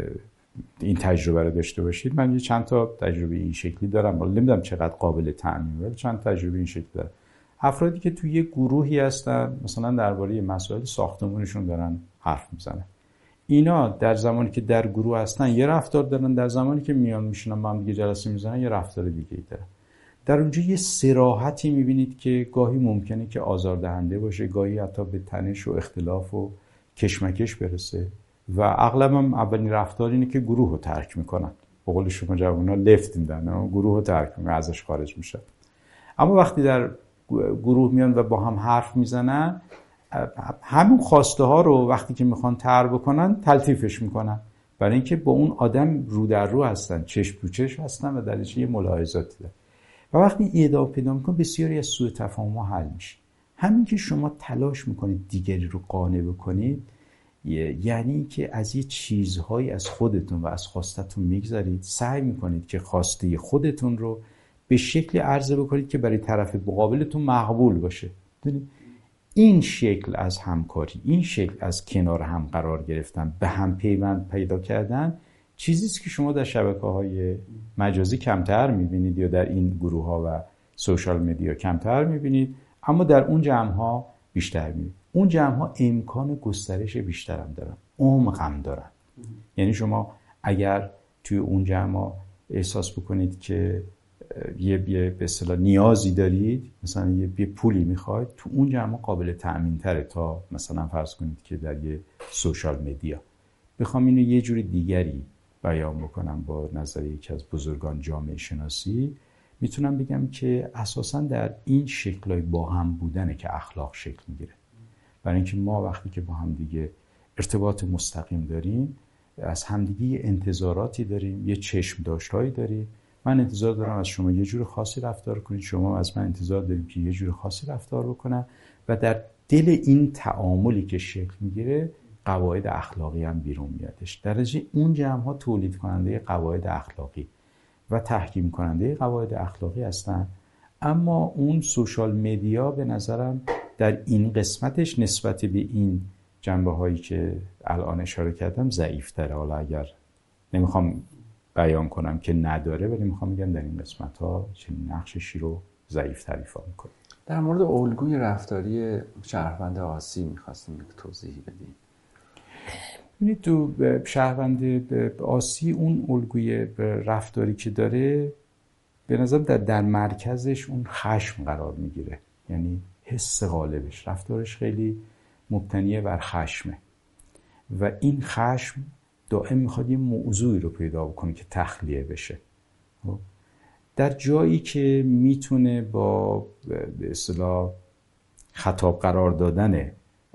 این تجربه رو داشته باشید، من یه چند تا تجربه این شکلی دارم، ولی نمیدونم چقدر قابل تعمیم، ولی چند تجربه این شکلی دارم. افرادی که توی یه گروهی هستن، مثلا درباره مسائل ساختمانشون دارن حرف میزنن، اینا در زمانی که در گروه هستن یه رفتار دارن، در زمانی که میان میشینن با هم دیگه جلسه میزنن یه رفتار دیگه ای دارن. در اونجا یه صراحتی میبینید که گاهی ممکنه که آزاردهنده باشه، گاهی حتی به تنش و اختلاف و کشمکش برسه و اغلب هم اولین رفتار اینه که گروه رو ترک میکنن. به قول شما جوونا لفت میدن، گروه رو ترک میکنن، ازش خارج میشن. اما وقتی در گروه میان و با هم حرف میزنن، همون خواسته ها رو وقتی که میخوان طرح بکنن تلطیفش میکنن، برای اینکه با اون آدم رو در رو هستن، چشم تو چشم هستن و درش یه ملاحظاتی دارن. و وقتی این ادامه پیدا میکنه بسیاری از سوء تفاهم ها حل میشه. همین که شما تلاش میکنید دیگری رو قانع بکنید، یعنی که از یه چیزهایی از خودتون و از خواستتون میگذارید، سعی میکنید که خواسته خودتون رو به شکلی عرضه بکنید که برای طرف مقابلتون مقبول باشه. این شکل از همکاری، این شکل از کنار هم قرار گرفتن، به هم پیوند پیدا کردن، چیزیست که شما در شبکه‌های مجازی کمتر می‌بینید یا در این گروه‌ها و سوشال مدیا کمتر می‌بینید، اما در اون جمع‌ها بیشتر می‌بینید. اون جمع‌ها امکان گسترش بیشتر هم دارن، عمق هم دارن. یعنی شما اگر توی اون جمع‌ها احساس بکنید که یه یه به اصطلاح نیازی دارید، مثلا یه, یه پولی میخواید، تو اون جمع قابل تأمین تره تا مثلا فرض کنید که در یه سوشال مدیا. بخوام اینو یه جور دیگری بیان بکنم با نظر یکی از بزرگان جامعه شناسی، میتونم بگم که اساساً در این شکلای با هم بودنه که اخلاق شکل میگیره. برای اینکه ما وقتی که با هم دیگه ارتباط مستقیم داریم، از همدیگه یه انتظاراتی داریم، یه چشم داشتایی داریم. من انتظار دارم از شما یه جور خاصی رفتار کنید، شما از من انتظار دارید که یه جور خاصی رفتار بکنم و در دل این تعاملی که شکل میگیره قواعد اخلاقی هم بیرون میادش. در نتیجه اون جمع‌ها تولید کننده قواعد اخلاقی و تحکیم کننده قواعد اخلاقی هستن. اما اون سوشال مدیا به نظرم در این قسمتش نسبت به این جنبه هایی که الان اشاره کردم ضعیف‌تره. حالا اگر نمیخوام بیان کنم که نداره، ولی میخوام بگم در این قسمت ها چنین نقششی رو ضعیف‌تر ایفا میکنه. در مورد الگوی رفتاری شهروند آسی میخواستیم یک توضیحی بدیم. ببینید تو شهروند آسی اون الگوی رفتاری که داره به نظر در, در مرکزش اون خشم قرار میگیره، یعنی حس غالبش، رفتارش خیلی مبتنی بر خشمه و این خشم دائم میخواد یه موضوعی رو پیدا بکنه که تخلیه بشه. در جایی که میتونه با به اصطلاح خطاب قرار دادن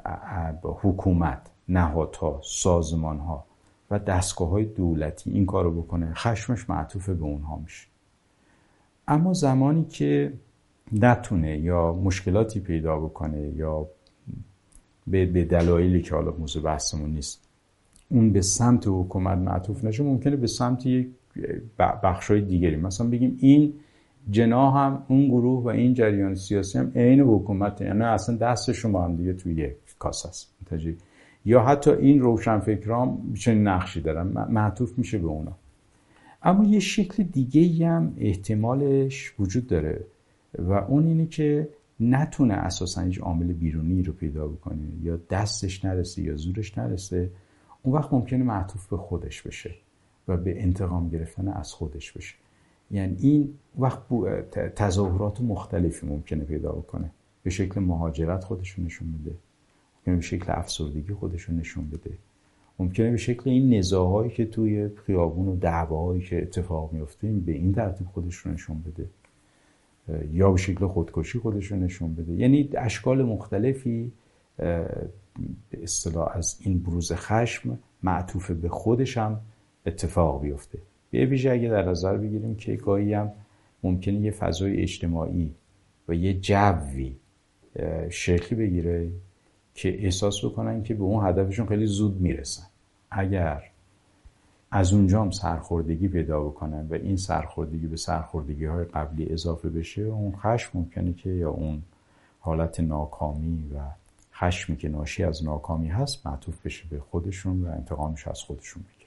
حکومت، نهادها، سازمانها و دستگاه‌های دولتی این کارو بکنه، خشمش معطوف به اونها میشه. اما زمانی که نتونه یا مشکلاتی پیدا بکنه یا به دلایلی که حالا موضوع بحثمون نیست اون به سمت حکومت معطوف نشه، ممکنه به سمت یک بخشای دیگری، مثلا بگیم این جناح هم اون گروه و این جریان سیاسی هم عین حکومت، یعنی اصلا دستشون با هم دیگه توی یک کاسه است. یا حتی این روشنفکرام چنین نقشی دارن، معطوف میشه به اونا. اما یه شکل دیگه هم احتمالش وجود داره و اون اینه که نتونه اساساً هیچ عامل بیرونی رو پیدا بکنه یا دستش نرسه یا زورش نرسه، اون وقت ممکنه معطوف به خودش بشه و به انتقام گرفتن از خودش بشه. یعنی این وقت تظاهرات مختلفی ممکنه پیدا بکنه، به شکل مهاجرت خودشون نشون بده، ممکنه به شکل افسردگی خودشون نشون بده، ممکنه به شکل این نزاع‌هایی که توی خیابون و دعواهایی که اتفاق میفته به این ترتیب خودشون نشون بده، یا به شکل خودکشی خودشون نشون بده. یعنی اشکال مختلفی به اصطلاح از این بروز خشم معطوف به خودش هم اتفاق بیفته. به ویژه اگه در نظر بگیریم که گاهی هم ممکنه یه فضای اجتماعی و یه جوی شکلی بگیره که احساس بکنن که به اون هدفشون خیلی زود میرسن. اگر از اونجا هم سرخوردگی پیدا بکنن و این سرخوردگی به سرخوردگی های قبلی اضافه بشه، اون خشم ممکنه که یا اون حالت ناکامی و خشمی که ناشی از ناکامی هست معطوف بشه به خودشون و انتقامش از خودشون بگیره.